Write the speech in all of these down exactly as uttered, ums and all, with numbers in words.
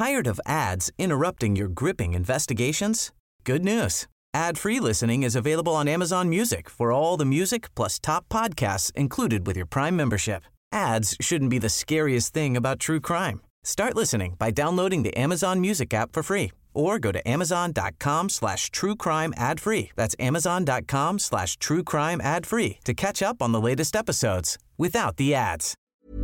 Tired of ads interrupting your gripping investigations? Good news. Ad-free listening is available on Amazon Music for all the music plus top podcasts included with your Prime membership. Ads shouldn't be the scariest thing about true crime. Start listening by downloading the Amazon Music app for free or go to amazon.com slash true crime ad free. That's amazon.com slash true crime ad free to catch up on the latest episodes without the ads.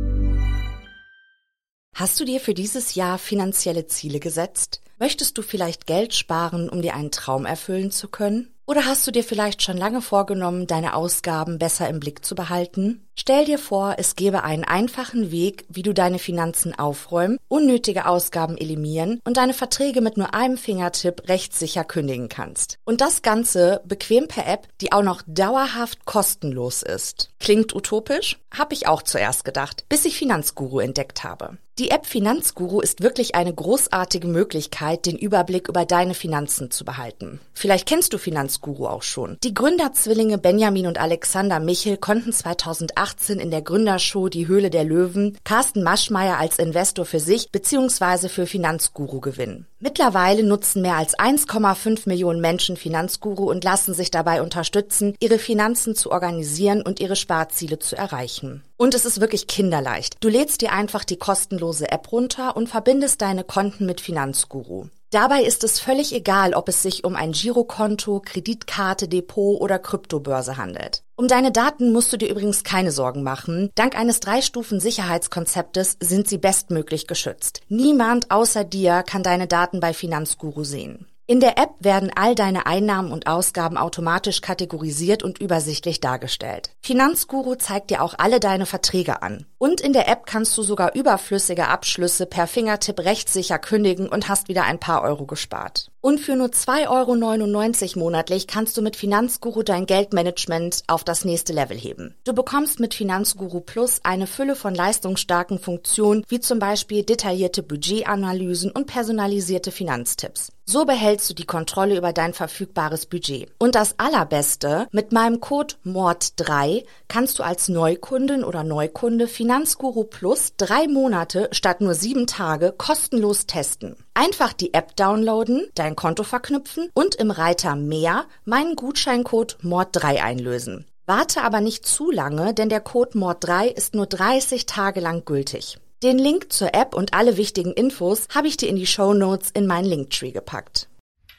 Hast du dir für dieses Jahr finanzielle Ziele gesetzt? Möchtest du vielleicht Geld sparen, um dir einen Traum erfüllen zu können? Oder hast du dir vielleicht schon lange vorgenommen, deine Ausgaben besser im Blick zu behalten? Stell dir vor, es gäbe einen einfachen Weg, wie du deine Finanzen aufräumen, unnötige Ausgaben eliminieren und deine Verträge mit nur einem Fingertipp rechtssicher kündigen kannst. Und das Ganze bequem per App, die auch noch dauerhaft kostenlos ist. Klingt utopisch? Hab ich auch zuerst gedacht, bis ich Finanzguru entdeckt habe. Die App Finanzguru ist wirklich eine großartige Möglichkeit, den Überblick über deine Finanzen zu behalten. Vielleicht kennst du Finanzguru auch schon. Die Gründerzwillinge Benjamin und Alexander Michel konnten zweitausendachtzehn in der Gründershow Die Höhle der Löwen Carsten Maschmeyer als Investor für sich bzw. für Finanzguru gewinnen. Mittlerweile nutzen mehr als eins Komma fünf Millionen Menschen Finanzguru und lassen sich dabei unterstützen, ihre Finanzen zu organisieren und ihre Sparziele zu erreichen. Und es ist wirklich kinderleicht. Du lädst dir einfach die kostenlose App runter und verbindest deine Konten mit Finanzguru. Dabei ist es völlig egal, ob es sich um ein Girokonto, Kreditkarte, Depot oder Kryptobörse handelt. Um deine Daten musst du dir übrigens keine Sorgen machen. Dank eines Drei-Stufen-Sicherheitskonzeptes sind sie bestmöglich geschützt. Niemand außer dir kann deine Daten bei Finanzguru sehen. In der App werden all deine Einnahmen und Ausgaben automatisch kategorisiert und übersichtlich dargestellt. Finanzguru zeigt dir auch alle deine Verträge an. Und in der App kannst du sogar überflüssige Abschlüsse per Fingertipp rechtssicher kündigen und hast wieder ein paar Euro gespart. Und für nur zwei Euro neunundneunzig monatlich kannst du mit Finanzguru dein Geldmanagement auf das nächste Level heben. Du bekommst mit Finanzguru Plus eine Fülle von leistungsstarken Funktionen, wie zum Beispiel detaillierte Budgetanalysen und personalisierte Finanztipps. So behältst du die Kontrolle über dein verfügbares Budget. Und das Allerbeste, mit meinem Code M O R D drei kannst du als Neukundin oder Neukunde Finanzguru Plus drei Monate statt nur sieben Tage kostenlos testen. Einfach die App downloaden, dein Konto verknüpfen und im Reiter Mehr meinen Gutscheincode M O R D drei einlösen. Warte aber nicht zu lange, denn der Code M O R D drei ist nur dreißig Tage lang gültig. Den Link zur App und alle wichtigen Infos habe ich dir in die Shownotes in meinen Linktree gepackt.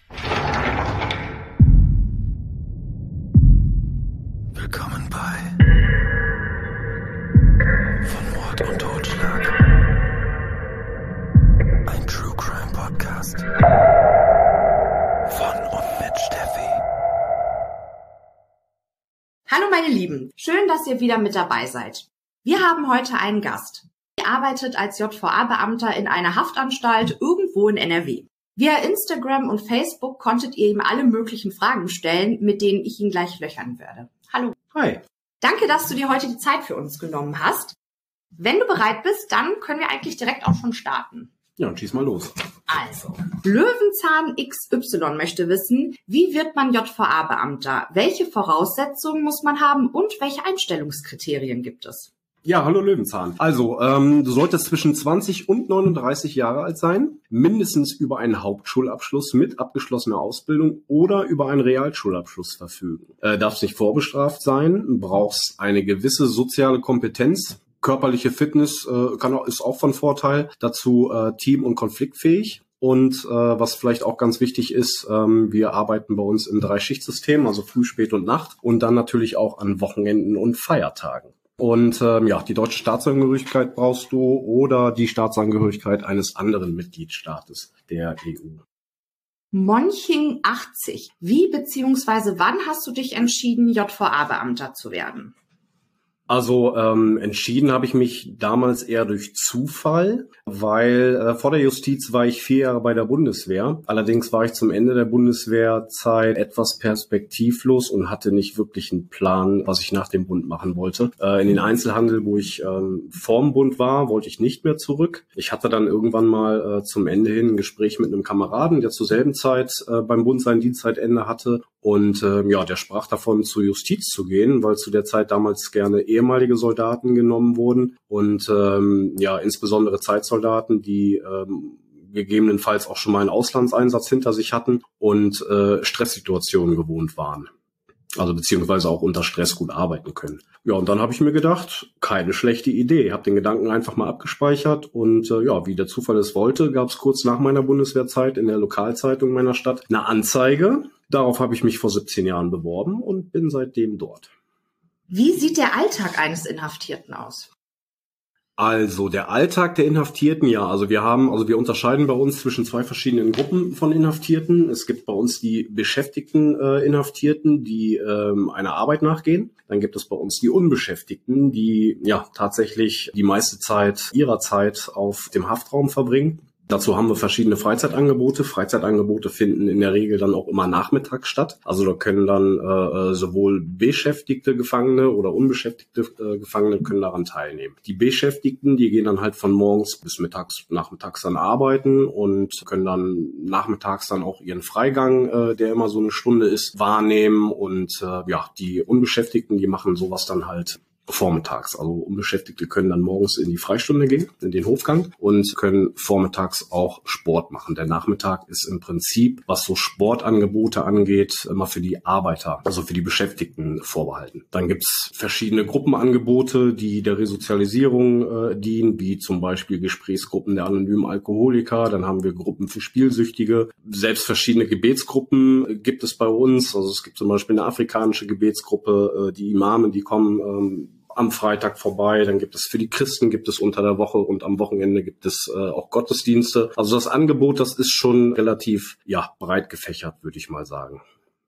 Willkommen bei Von Mord und Totschlag. Ein True Crime Podcast von und mit Steffi. Hallo meine Lieben, schön, dass ihr wieder mit dabei seid. Wir haben heute einen Gast. Er arbeitet als J V A-Beamter in einer Haftanstalt irgendwo in N R W. Via Instagram und Facebook konntet ihr ihm alle möglichen Fragen stellen, mit denen ich ihn gleich löchern werde. Hallo. Hi. Danke, dass du dir heute die Zeit für uns genommen hast. Wenn du bereit bist, dann können wir eigentlich direkt auch schon starten. Ja, und schieß mal los. Also, Löwenzahn X Y möchte wissen, wie wird man J V A-Beamter? Welche Voraussetzungen muss man haben und welche Einstellungskriterien gibt es? Ja, hallo Löwenzahn. Also, ähm, du solltest zwischen zwanzig und neununddreißig Jahre alt sein, mindestens über einen Hauptschulabschluss mit abgeschlossener Ausbildung oder über einen Realschulabschluss verfügen. Äh, darfst nicht vorbestraft sein, brauchst eine gewisse soziale Kompetenz. Körperliche Fitness äh, kann auch, ist auch von Vorteil. Dazu äh, team- und konfliktfähig. Und äh, was vielleicht auch ganz wichtig ist, ähm, wir arbeiten bei uns im Drei-Schicht-System, also Früh, Spät und Nacht. Und dann natürlich auch an Wochenenden und Feiertagen. Und ähm, ja, die deutsche Staatsangehörigkeit brauchst du oder die Staatsangehörigkeit eines anderen Mitgliedstaates der E U. Monching achtzig. Wie bzw. wann hast du dich entschieden, J V A-Beamter zu werden? Also ähm, entschieden habe ich mich damals eher durch Zufall, weil äh, vor der Justiz war ich vier Jahre bei der Bundeswehr. Allerdings war ich zum Ende der Bundeswehrzeit etwas perspektivlos und hatte nicht wirklich einen Plan, was ich nach dem Bund machen wollte. Äh, in den Einzelhandel, wo ich ähm, vorm Bund war, wollte ich nicht mehr zurück. Ich hatte dann irgendwann mal äh, zum Ende hin ein Gespräch mit einem Kameraden, der zur selben Zeit äh, beim Bund sein Dienstzeitende hatte. Und äh, ja, der sprach davon, zur Justiz zu gehen, weil zu der Zeit damals gerne ehemalige Soldaten genommen wurden und ähm, ja insbesondere Zeitsoldaten, die ähm, gegebenenfalls auch schon mal einen Auslandseinsatz hinter sich hatten und äh, Stresssituationen gewohnt waren. Also beziehungsweise auch unter Stress gut arbeiten können. Ja, und dann habe ich mir gedacht, keine schlechte Idee. Ich habe den Gedanken einfach mal abgespeichert und äh, ja, wie der Zufall es wollte, gab es kurz nach meiner Bundeswehrzeit in der Lokalzeitung meiner Stadt eine Anzeige. Darauf habe ich mich vor siebzehn Jahren beworben und bin seitdem dort. Wie sieht der Alltag eines Inhaftierten aus? Also der Alltag der Inhaftierten, ja, also wir haben, also wir unterscheiden bei uns zwischen zwei verschiedenen Gruppen von Inhaftierten. Es gibt bei uns die beschäftigten äh, Inhaftierten, die ähm, einer Arbeit nachgehen. Dann gibt es bei uns die Unbeschäftigten, die ja tatsächlich die meiste Zeit ihrer Zeit auf dem Haftraum verbringen. Dazu haben wir verschiedene Freizeitangebote. Freizeitangebote finden in der Regel dann auch immer nachmittags statt. Also da können dann äh, sowohl beschäftigte Gefangene oder unbeschäftigte äh, Gefangene können daran teilnehmen. Die Beschäftigten, die gehen dann halt von morgens bis mittags, nachmittags dann arbeiten und können dann nachmittags dann auch ihren Freigang, äh, der immer so eine Stunde ist, wahrnehmen. Und äh, ja, die Unbeschäftigten, die machen sowas dann halt vormittags. Also Unbeschäftigte können dann morgens in die Freistunde gehen, in den Hofgang und können vormittags auch Sport machen. Der Nachmittag ist im Prinzip, was so Sportangebote angeht, immer für die Arbeiter, also für die Beschäftigten vorbehalten. Dann gibt's verschiedene Gruppenangebote, die der Resozialisierung äh, dienen, wie zum Beispiel Gesprächsgruppen der anonymen Alkoholiker. Dann haben wir Gruppen für Spielsüchtige. Selbst verschiedene Gebetsgruppen gibt es bei uns. Also es gibt zum Beispiel eine afrikanische Gebetsgruppe, äh, die Imame, die kommen ähm, am Freitag vorbei, dann gibt es für die Christen gibt es unter der Woche und am Wochenende gibt es äh, auch Gottesdienste. Also das Angebot, das ist schon relativ ja breit gefächert, würde ich mal sagen.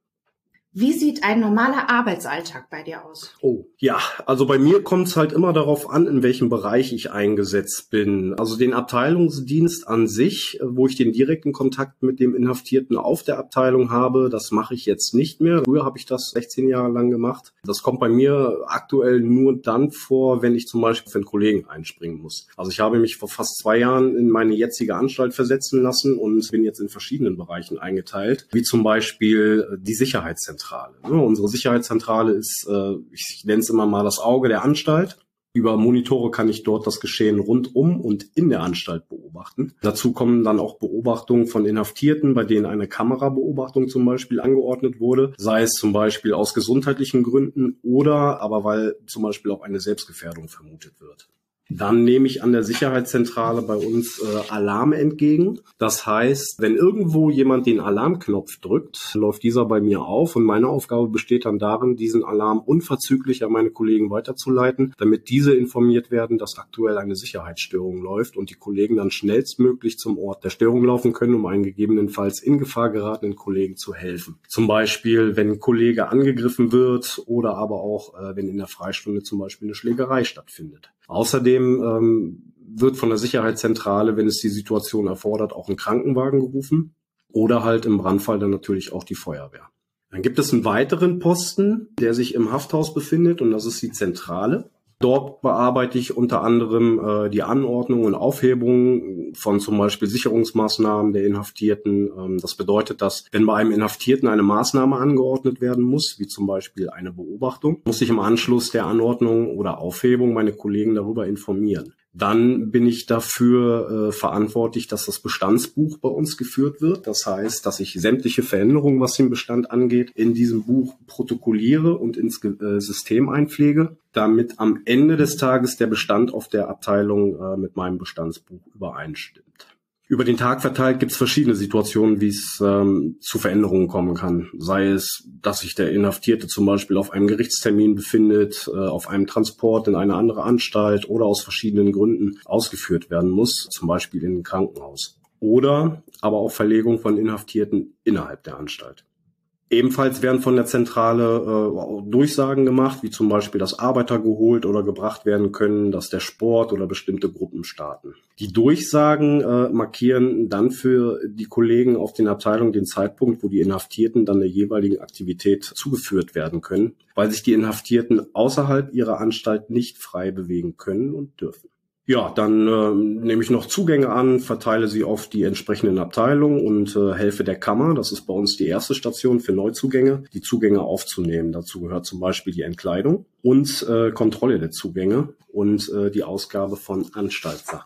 Wie sieht ein normaler Arbeitsalltag bei dir aus? Oh, ja, also bei mir kommt es halt immer darauf an, in welchem Bereich ich eingesetzt bin. Also den Abteilungsdienst an sich, wo ich den direkten Kontakt mit dem Inhaftierten auf der Abteilung habe, das mache ich jetzt nicht mehr. Früher habe ich das sechzehn Jahre lang gemacht. Das kommt bei mir aktuell nur dann vor, wenn ich zum Beispiel für einen Kollegen einspringen muss. Also ich habe mich vor fast zwei Jahren in meine jetzige Anstalt versetzen lassen und bin jetzt in verschiedenen Bereichen eingeteilt, wie zum Beispiel die Sicherheitszentrale. Ja, unsere Sicherheitszentrale ist, äh, ich nenne es immer mal das Auge der Anstalt. Über Monitore kann ich dort das Geschehen rundum und in der Anstalt beobachten. Dazu kommen dann auch Beobachtungen von Inhaftierten, bei denen eine Kamerabeobachtung zum Beispiel angeordnet wurde, sei es zum Beispiel aus gesundheitlichen Gründen oder aber weil zum Beispiel auch eine Selbstgefährdung vermutet wird. Dann nehme ich an der Sicherheitszentrale bei uns äh, Alarme entgegen. Das heißt, wenn irgendwo jemand den Alarmknopf drückt, läuft dieser bei mir auf und meine Aufgabe besteht dann darin, diesen Alarm unverzüglich an meine Kollegen weiterzuleiten, damit diese informiert werden, dass aktuell eine Sicherheitsstörung läuft und die Kollegen dann schnellstmöglich zum Ort der Störung laufen können, um einen gegebenenfalls in Gefahr geratenen Kollegen zu helfen. Zum Beispiel, wenn ein Kollege angegriffen wird oder aber auch, äh, wenn in der Freistunde zum Beispiel eine Schlägerei stattfindet. Außerdem ähm, wird von der Sicherheitszentrale, wenn es die Situation erfordert, auch ein Krankenwagen gerufen oder halt im Brandfall dann natürlich auch die Feuerwehr. Dann gibt es einen weiteren Posten, der sich im Hafthaus befindet und das ist die Zentrale. Dort bearbeite ich unter anderem äh, die Anordnung und Aufhebung von zum Beispiel Sicherungsmaßnahmen der Inhaftierten. Ähm, das bedeutet, dass wenn bei einem Inhaftierten eine Maßnahme angeordnet werden muss, wie zum Beispiel eine Beobachtung, muss ich im Anschluss der Anordnung oder Aufhebung meine Kollegen darüber informieren. Dann bin ich dafür äh, verantwortlich, dass das Bestandsbuch bei uns geführt wird. Das heißt, dass ich sämtliche Veränderungen, was den Bestand angeht, in diesem Buch protokolliere und ins äh, System einpflege, damit am Ende des Tages der Bestand auf der Abteilung äh, mit meinem Bestandsbuch übereinstimmt. Über den Tag verteilt gibt es verschiedene Situationen, wie es ähm, zu Veränderungen kommen kann. Sei es, dass sich der Inhaftierte zum Beispiel auf einem Gerichtstermin befindet, äh, auf einem Transport in eine andere Anstalt oder aus verschiedenen Gründen ausgeführt werden muss, zum Beispiel in ein Krankenhaus. Oder aber auch Verlegung von Inhaftierten innerhalb der Anstalt. Ebenfalls werden von der Zentrale äh, Durchsagen gemacht, wie zum Beispiel, dass Arbeiter geholt oder gebracht werden können, dass der Sport oder bestimmte Gruppen starten. Die Durchsagen äh, markieren dann für die Kollegen auf den Abteilungen den Zeitpunkt, wo die Inhaftierten dann der jeweiligen Aktivität zugeführt werden können, weil sich die Inhaftierten außerhalb ihrer Anstalt nicht frei bewegen können und dürfen. Ja, dann äh, nehme ich noch Zugänge an, verteile sie auf die entsprechenden Abteilungen und äh, helfe der Kammer, das ist bei uns die erste Station für Neuzugänge, die Zugänge aufzunehmen. Dazu gehört zum Beispiel die Entkleidung und äh, Kontrolle der Zugänge und äh, die Ausgabe von Anstaltssachen.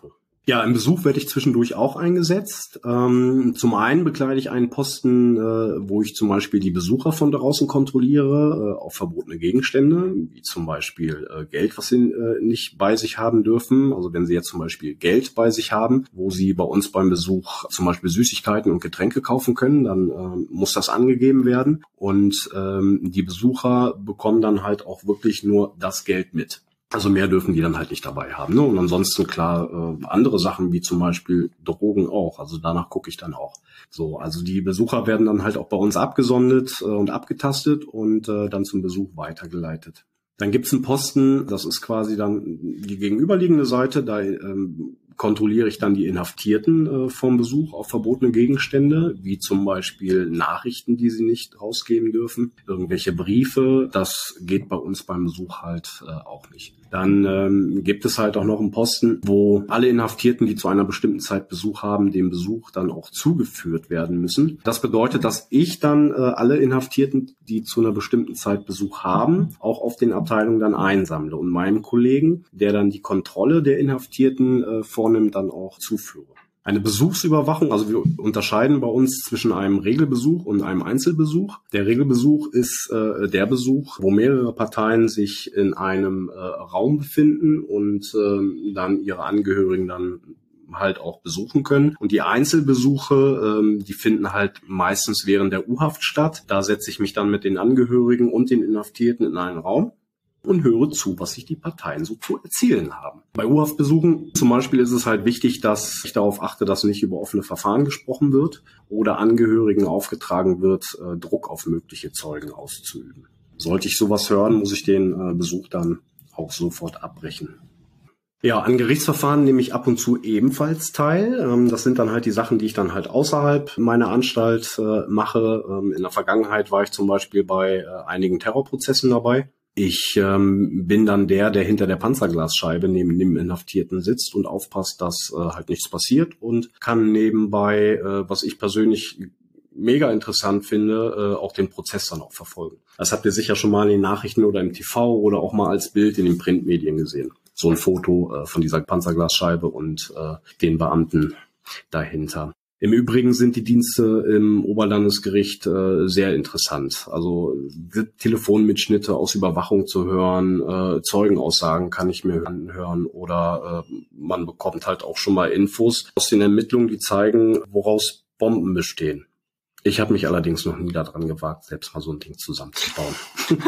Ja, im Besuch werde ich zwischendurch auch eingesetzt. Ähm, zum einen bekleide ich einen Posten, äh, wo ich zum Beispiel die Besucher von draußen kontrolliere, äh, auf verbotene Gegenstände, wie zum Beispiel äh, Geld, was sie äh, nicht bei sich haben dürfen. Also wenn sie jetzt zum Beispiel Geld bei sich haben, wo sie bei uns beim Besuch zum Beispiel Süßigkeiten und Getränke kaufen können, dann äh, muss das angegeben werden. Und ähm, die Besucher bekommen dann halt auch wirklich nur das Geld mit. Also mehr dürfen die dann halt nicht dabei haben. Ne? Und ansonsten klar äh, andere Sachen wie zum Beispiel Drogen auch. Also danach gucke ich dann auch. So, also die Besucher werden dann halt auch bei uns abgesondert äh, und abgetastet und äh, dann zum Besuch weitergeleitet. Dann gibt's einen Posten, das ist quasi dann die gegenüberliegende Seite, da ähm, kontrolliere ich dann die Inhaftierten äh, vom Besuch auf verbotene Gegenstände, wie zum Beispiel Nachrichten, die sie nicht rausgeben dürfen, irgendwelche Briefe, das geht bei uns beim Besuch halt äh, auch nicht. Dann ähm, gibt es halt auch noch einen Posten, wo alle Inhaftierten, die zu einer bestimmten Zeit Besuch haben, dem Besuch dann auch zugeführt werden müssen. Das bedeutet, dass ich dann äh, alle Inhaftierten, die zu einer bestimmten Zeit Besuch haben, auch auf den Abteilungen dann einsammle und meinem Kollegen, der dann die Kontrolle der Inhaftierten äh, vornimmt, dann auch zuführe. Eine Besuchsüberwachung, also wir unterscheiden bei uns zwischen einem Regelbesuch und einem Einzelbesuch. Der Regelbesuch ist äh, der Besuch, wo mehrere Parteien sich in einem äh, Raum befinden und äh, dann ihre Angehörigen dann halt auch besuchen können. Und die Einzelbesuche, ähm, die finden halt meistens während der U-Haft statt. Da setze ich mich dann mit den Angehörigen und den Inhaftierten in einen Raum und höre zu, was sich die Parteien so zu erzählen haben. Bei U-Haftbesuchen zum Beispiel ist es halt wichtig, dass ich darauf achte, dass nicht über offene Verfahren gesprochen wird oder Angehörigen aufgetragen wird, äh, Druck auf mögliche Zeugen auszuüben. Sollte ich sowas hören, muss ich den äh, Besuch dann auch sofort abbrechen. Ja, an Gerichtsverfahren nehme ich ab und zu ebenfalls teil. Ähm, das sind dann halt die Sachen, die ich dann halt außerhalb meiner Anstalt äh, mache. Ähm, in der Vergangenheit war ich zum Beispiel bei äh, einigen Terrorprozessen dabei. Ich ähm, bin dann der, der hinter der Panzerglasscheibe neben dem Inhaftierten sitzt und aufpasst, dass äh, halt nichts passiert und kann nebenbei, äh, was ich persönlich mega interessant finde, äh, auch den Prozess dann auch verfolgen. Das habt ihr sicher schon mal in den Nachrichten oder im T V oder auch mal als Bild in den Printmedien gesehen. So ein Foto äh, von dieser Panzerglasscheibe und äh, den Beamten dahinter. Im Übrigen sind die Dienste im Oberlandesgericht äh, sehr interessant. Also Telefonmitschnitte aus Überwachung zu hören, äh, Zeugenaussagen kann ich mir anhören oder äh, man bekommt halt auch schon mal Infos aus den Ermittlungen, die zeigen, woraus Bomben bestehen. Ich habe mich allerdings noch nie daran gewagt, selbst mal so ein Ding zusammenzubauen.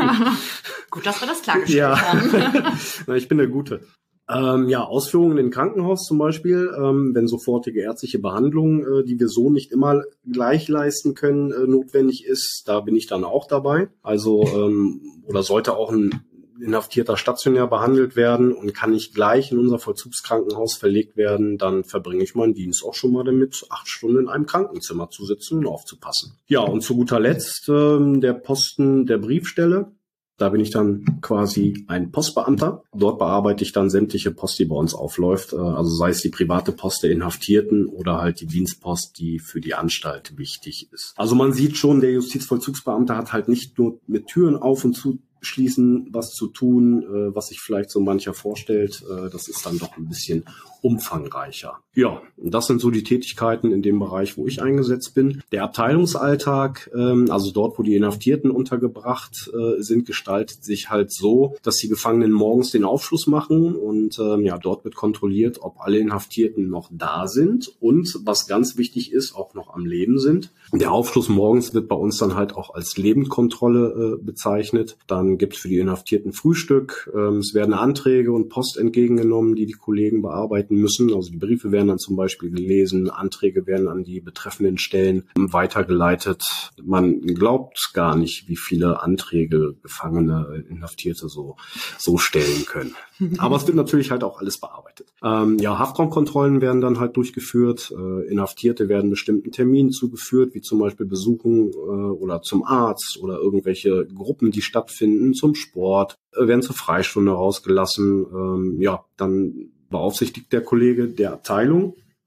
Gut, dass wir das klargestellt ja. haben. Na, ich bin der Gute. Ähm, ja, Ausführungen im Krankenhaus zum Beispiel, ähm, wenn sofortige ärztliche Behandlung, äh, die wir so nicht immer gleich leisten können, äh, notwendig ist, da bin ich dann auch dabei. Also ähm, oder sollte auch ein Inhaftierter stationär behandelt werden und kann nicht gleich in unser Vollzugskrankenhaus verlegt werden, dann verbringe ich meinen Dienst auch schon mal damit, acht Stunden in einem Krankenzimmer zu sitzen und aufzupassen. Ja, und zu guter Letzt ähm, der Posten der Briefstelle. Da bin ich dann quasi ein Postbeamter. Dort bearbeite ich dann sämtliche Post, die bei uns aufläuft. Also sei es die private Post der Inhaftierten oder halt die Dienstpost, die für die Anstalt wichtig ist. Also man sieht schon, der Justizvollzugsbeamte hat halt nicht nur mit Türen auf und zu schließen, was zu tun, äh, was sich vielleicht so mancher vorstellt. Äh, das ist dann doch ein bisschen umfangreicher. Ja, und das sind so die Tätigkeiten in dem Bereich, wo ich eingesetzt bin. Der Abteilungsalltag, ähm, also dort, wo die Inhaftierten untergebracht äh, sind, gestaltet sich halt so, dass die Gefangenen morgens den Aufschluss machen und ähm, ja, dort wird kontrolliert, ob alle Inhaftierten noch da sind und, was ganz wichtig ist, auch noch am Leben sind. Der Aufschluss morgens wird bei uns dann halt auch als Lebendkontrolle äh, bezeichnet. Dann gibt es für die Inhaftierten Frühstück. Ähm, es werden Anträge und Post entgegengenommen, die die Kollegen bearbeiten müssen. Also die Briefe werden dann zum Beispiel gelesen, Anträge werden an die betreffenden Stellen weitergeleitet. Man glaubt gar nicht, wie viele Anträge Gefangene, Inhaftierte so, so stellen können. Aber es wird natürlich halt auch alles bearbeitet. Ähm, ja, Haftraumkontrollen werden dann halt durchgeführt. Äh, Inhaftierte werden bestimmten Terminen zugeführt, wie zum Beispiel Besuchen äh, oder zum Arzt oder irgendwelche Gruppen, die stattfinden, zum Sport, äh, werden zur Freistunde rausgelassen. Ähm, ja, dann beaufsichtigt der Kollege der Abteilung,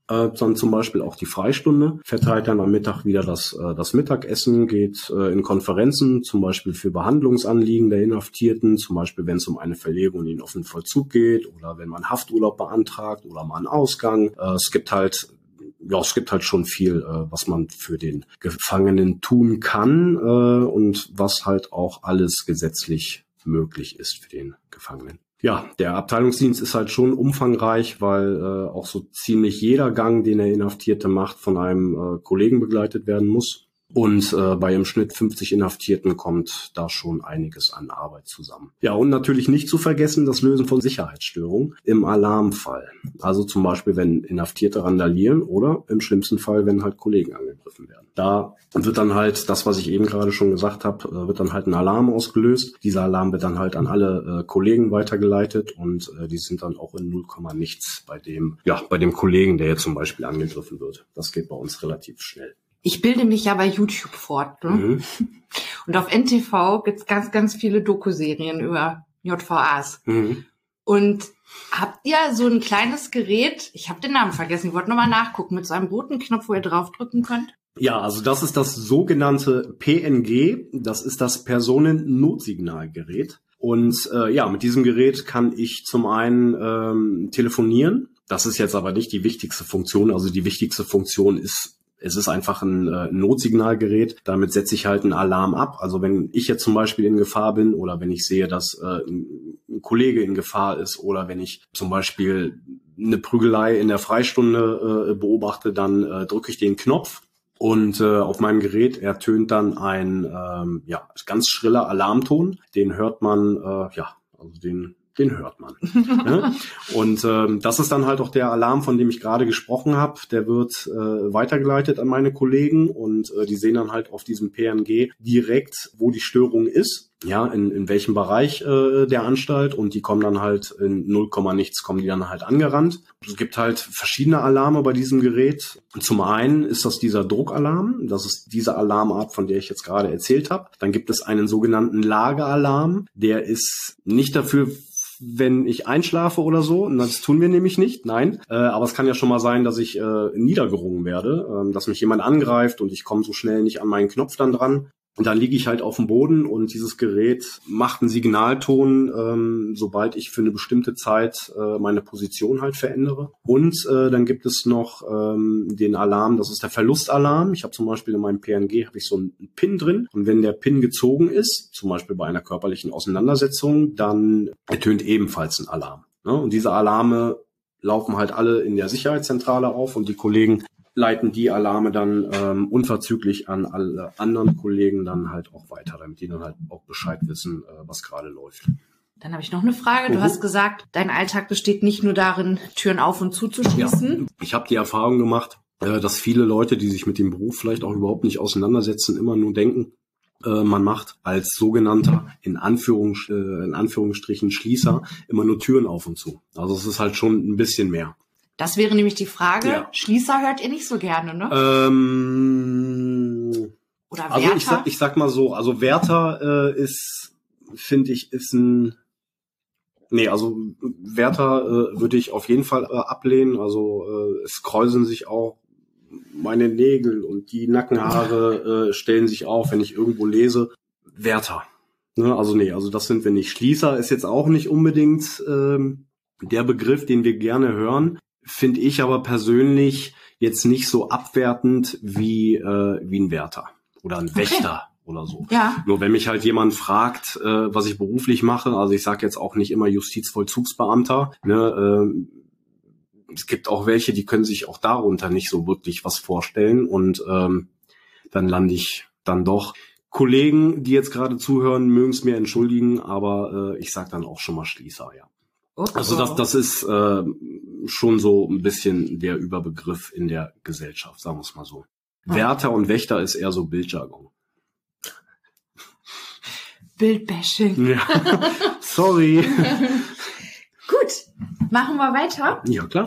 Äh, dann zum Beispiel auch die Freistunde, verteilt dann am Mittag wieder das, äh, das Mittagessen, geht äh, in Konferenzen, zum Beispiel für Behandlungsanliegen der Inhaftierten, zum Beispiel wenn es um eine Verlegung in den offenen Vollzug geht oder wenn man Hafturlaub beantragt oder mal einen Ausgang. Äh, es gibt halt Ja, es gibt halt schon viel, äh, was man für den Gefangenen tun kann äh, und was halt auch alles gesetzlich möglich ist für den Gefangenen. Ja, der Abteilungsdienst ist halt schon umfangreich, weil äh, auch so ziemlich jeder Gang, den der Inhaftierte macht, von einem äh, Kollegen begleitet werden muss. Und äh, bei im Schnitt fünfzig Inhaftierten kommt da schon einiges an Arbeit zusammen. Ja, und natürlich nicht zu vergessen das Lösen von Sicherheitsstörungen im Alarmfall. Also zum Beispiel, wenn Inhaftierte randalieren oder im schlimmsten Fall, wenn halt Kollegen angegriffen werden. Da wird dann halt das, was ich eben gerade schon gesagt habe, wird dann halt ein Alarm ausgelöst. Dieser Alarm wird dann halt an alle äh, Kollegen weitergeleitet und äh, die sind dann auch in null Komma nichts bei dem, ja, bei dem Kollegen, der jetzt zum Beispiel angegriffen wird. Das geht bei uns relativ schnell. Ich bilde mich ja bei YouTube fort, ne? Mhm. Und auf N T V gibt's ganz, ganz viele Doku-Serien über J V As. Mhm. Und habt ihr so ein kleines Gerät, ich habe den Namen vergessen, ich wollte nochmal nachgucken, mit so einem roten Knopf, wo ihr draufdrücken könnt? Ja, also das ist das sogenannte P N G, das ist das Personennnotsignalgerät. Und äh, ja, mit diesem Gerät kann ich zum einen ähm, telefonieren. Das ist jetzt aber nicht die wichtigste Funktion. Also die wichtigste Funktion ist, es ist einfach ein äh, Notsignalgerät. Damit setze ich halt einen Alarm ab. Also wenn ich jetzt zum Beispiel in Gefahr bin oder wenn ich sehe, dass äh, ein, ein Kollege in Gefahr ist oder wenn ich zum Beispiel eine Prügelei in der Freistunde äh, beobachte, dann äh, drücke ich den Knopf und äh, auf meinem Gerät ertönt dann ein ähm, ja ganz schriller Alarmton. Den hört man, äh, ja, also den Den hört man. Ja? Und ähm, das ist dann halt auch der Alarm, von dem ich gerade gesprochen habe. Der wird äh, weitergeleitet an meine Kollegen und äh, die sehen dann halt auf diesem P N G direkt, wo die Störung ist, ja, in, in welchem Bereich äh, der Anstalt, und die kommen dann halt in null Komma nichts, kommen die dann halt angerannt. Es gibt halt verschiedene Alarme bei diesem Gerät. Zum einen ist das dieser Druckalarm, das ist diese Alarmart, von der ich jetzt gerade erzählt habe. Dann gibt es einen sogenannten Lageralarm, der ist nicht dafür, wenn ich einschlafe oder so, und das tun wir nämlich nicht, nein. Äh, aber es kann ja schon mal sein, dass ich äh, niedergerungen werde, äh, dass mich jemand angreift und ich komme so schnell nicht an meinen Knopf dann dran. Und dann liege ich halt auf dem Boden und dieses Gerät macht einen Signalton, ähm, sobald ich für eine bestimmte Zeit äh, meine Position halt verändere. Und äh, dann gibt es noch ähm, den Alarm, das ist der Verlustalarm. Ich habe zum Beispiel in meinem P N G habe ich so einen Pin drin. Und wenn der Pin gezogen ist, zum Beispiel bei einer körperlichen Auseinandersetzung, dann ertönt ebenfalls ein Alarm. Ne? Und diese Alarme laufen halt alle in der Sicherheitszentrale auf und die Kollegen leiten die Alarme dann ähm, unverzüglich an alle anderen Kollegen dann halt auch weiter, damit die dann halt auch Bescheid wissen, äh, was gerade läuft. Dann habe ich noch eine Frage. Du uh-huh. hast gesagt, dein Alltag besteht nicht nur darin, Türen auf und zuzuschließen. Ja, ich habe die Erfahrung gemacht, äh, dass viele Leute, die sich mit dem Beruf vielleicht auch überhaupt nicht auseinandersetzen, immer nur denken, äh, man macht als sogenannter, in, Anführung, äh, in Anführungsstrichen, Schließer immer nur Türen auf und zu. Also es ist halt schon ein bisschen mehr. Das wäre nämlich die Frage. Ja. Schließer hört ihr nicht so gerne, ne? Ähm, Oder Wärter? Also ich sag, ich sag mal so, also Wärter äh, ist, finde ich, ist ein, nee, also Wärter äh, würde ich auf jeden Fall äh, ablehnen. Also äh, es kräuseln sich auch meine Nägel und die Nackenhaare äh, stellen sich auf, wenn ich irgendwo lese. Wärter. Ne? Also nee, also das sind wir nicht. Schließer ist jetzt auch nicht unbedingt ähm, der Begriff, den wir gerne hören. Finde ich aber persönlich jetzt nicht so abwertend wie äh, wie ein Wärter oder ein Wächter okay. oder so. Ja. Nur wenn mich halt jemand fragt, äh, was ich beruflich mache, also ich sage jetzt auch nicht immer Justizvollzugsbeamter. Ne, äh, es gibt auch welche, die können sich auch darunter nicht so wirklich was vorstellen und ähm, dann lande ich dann doch. Kollegen, die jetzt gerade zuhören, mögen es mir entschuldigen, aber äh, ich sage dann auch schon mal Schließer, ja. Also das, das ist äh, schon so ein bisschen der Überbegriff in der Gesellschaft, sagen wir es mal so. Ja. Wärter und Wächter ist eher so Bildjargon. Bildbashing. Ja. Sorry. Gut, machen wir weiter. Ja, klar.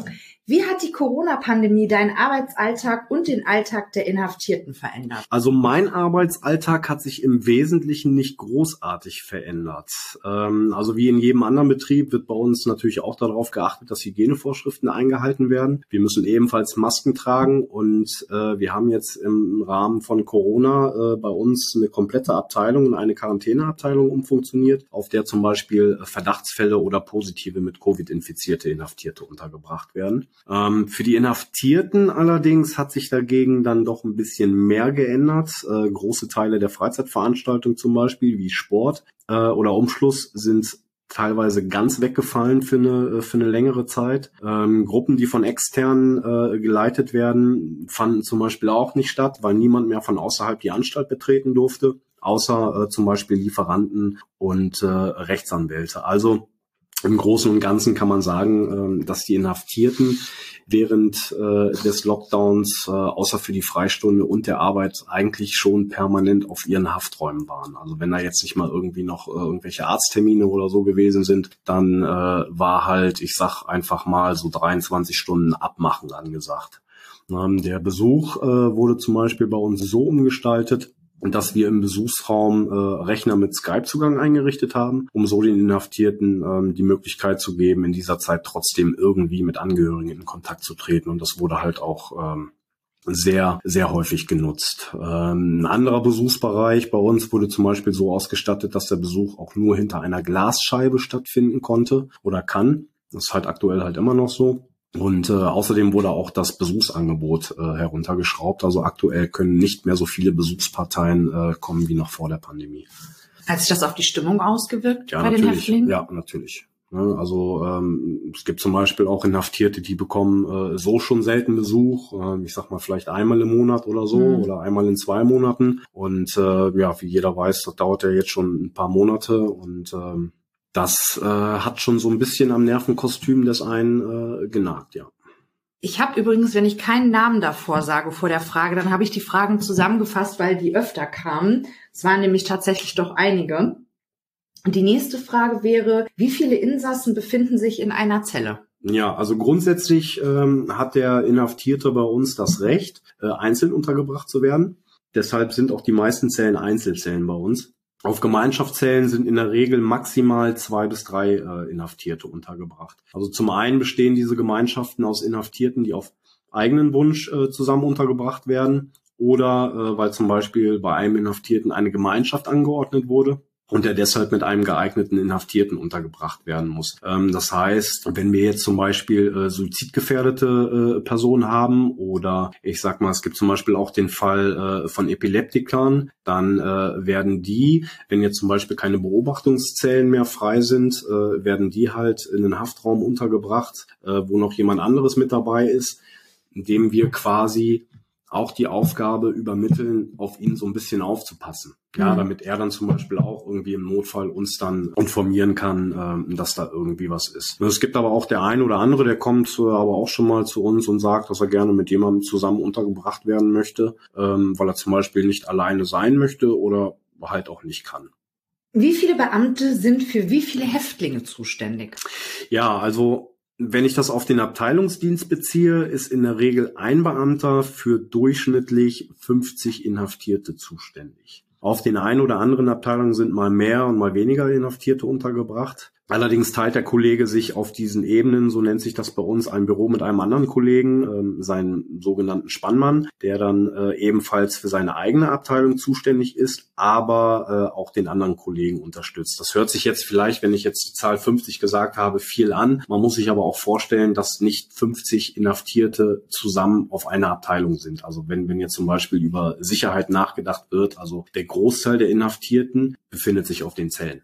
Wie hat die Corona-Pandemie deinen Arbeitsalltag und den Alltag der Inhaftierten verändert? Also mein Arbeitsalltag hat sich im Wesentlichen nicht großartig verändert. Ähm, also wie in jedem anderen Betrieb wird bei uns natürlich auch darauf geachtet, dass Hygienevorschriften eingehalten werden. Wir müssen ebenfalls Masken tragen und äh, wir haben jetzt im Rahmen von Corona äh, bei uns eine komplette Abteilung und eine Quarantäneabteilung umfunktioniert, auf der zum Beispiel Verdachtsfälle oder positive mit Covid infizierte Inhaftierte untergebracht werden. Ähm, für die Inhaftierten allerdings hat sich dagegen dann doch ein bisschen mehr geändert. Äh, große Teile der Freizeitveranstaltung zum Beispiel, wie Sport äh, oder Umschluss, sind teilweise ganz weggefallen für eine für eine längere Zeit. Ähm, Gruppen, die von externen äh, geleitet werden, fanden zum Beispiel auch nicht statt, weil niemand mehr von außerhalb die Anstalt betreten durfte, außer äh, zum Beispiel Lieferanten und äh, Rechtsanwälte. Also im Großen und Ganzen kann man sagen, dass die Inhaftierten während des Lockdowns außer für die Freistunde und der Arbeit eigentlich schon permanent auf ihren Hafträumen waren. Also wenn da jetzt nicht mal irgendwie noch irgendwelche Arzttermine oder so gewesen sind, dann war halt, ich sag einfach mal, so dreiundzwanzig Stunden Abmachen angesagt. Der Besuch wurde zum Beispiel bei uns so umgestaltet, dass wir im Besuchsraum äh, Rechner mit Skype-Zugang eingerichtet haben, um so den Inhaftierten ähm, die Möglichkeit zu geben, in dieser Zeit trotzdem irgendwie mit Angehörigen in Kontakt zu treten. Und das wurde halt auch ähm, sehr, sehr häufig genutzt. Ähm, ein anderer Besuchsbereich bei uns wurde zum Beispiel so ausgestattet, dass der Besuch auch nur hinter einer Glasscheibe stattfinden konnte oder kann. Das ist halt aktuell halt immer noch so. Und äh, außerdem wurde auch das Besuchsangebot äh, heruntergeschraubt. Also aktuell können nicht mehr so viele Besuchsparteien äh, kommen wie noch vor der Pandemie. Hat sich das auf die Stimmung ausgewirkt ja, bei natürlich. den Häftlingen? Ja, natürlich. Ne, also ähm, es gibt zum Beispiel auch Inhaftierte, die bekommen äh, so schon selten Besuch. Äh, ich sag mal vielleicht einmal im Monat oder so mhm. oder einmal in zwei Monaten. Und äh, ja, wie jeder weiß, das dauert ja jetzt schon ein paar Monate und ähm, Das äh, hat schon so ein bisschen am Nervenkostüm des einen äh, genagt, ja. Ich habe übrigens, wenn ich keinen Namen davor sage vor der Frage, dann habe ich die Fragen zusammengefasst, weil die öfter kamen. Es waren nämlich tatsächlich doch einige. Und die nächste Frage wäre, wie viele Insassen befinden sich in einer Zelle? Ja, also grundsätzlich ähm, hat der Inhaftierte bei uns das Recht, äh, einzeln untergebracht zu werden. Deshalb sind auch die meisten Zellen Einzelzellen bei uns. Auf Gemeinschaftszellen sind in der Regel maximal zwei bis drei äh, Inhaftierte untergebracht. Also zum einen bestehen diese Gemeinschaften aus Inhaftierten, die auf eigenen Wunsch äh, zusammen untergebracht werden oder äh, weil zum Beispiel bei einem Inhaftierten eine Gemeinschaft angeordnet wurde und der deshalb mit einem geeigneten Inhaftierten untergebracht werden muss. Ähm, das heißt, wenn wir jetzt zum Beispiel äh, suizidgefährdete äh, Personen haben oder ich sag mal, es gibt zum Beispiel auch den Fall äh, von Epileptikern, dann äh, werden die, wenn jetzt zum Beispiel keine Beobachtungszellen mehr frei sind, äh, werden die halt in den Haftraum untergebracht, äh, wo noch jemand anderes mit dabei ist, indem wir quasi auch die Aufgabe übermitteln, auf ihn so ein bisschen aufzupassen. Ja, damit er dann zum Beispiel auch irgendwie im Notfall uns dann informieren kann, ähm, dass da irgendwie was ist. Es gibt aber auch der ein oder andere, der kommt äh, aber auch schon mal zu uns und sagt, dass er gerne mit jemandem zusammen untergebracht werden möchte, ähm, weil er zum Beispiel nicht alleine sein möchte oder halt auch nicht kann. Wie viele Beamte sind für wie viele Häftlinge zuständig? Ja, also wenn ich das auf den Abteilungsdienst beziehe, ist in der Regel ein Beamter für durchschnittlich fünfzig Inhaftierte zuständig. Auf den einen oder anderen Abteilungen sind mal mehr und mal weniger Inhaftierte untergebracht. Allerdings teilt der Kollege sich auf diesen Ebenen, so nennt sich das bei uns, ein Büro mit einem anderen Kollegen, ähm, seinen sogenannten Spannmann, der dann äh, ebenfalls für seine eigene Abteilung zuständig ist, aber äh, auch den anderen Kollegen unterstützt. Das hört sich jetzt vielleicht, wenn ich jetzt die Zahl fünfzig gesagt habe, viel an. Man muss sich aber auch vorstellen, dass nicht fünfzig Inhaftierte zusammen auf einer Abteilung sind. Also wenn, wenn jetzt zum Beispiel über Sicherheit nachgedacht wird, also der Großteil der Inhaftierten befindet sich auf den Zellen.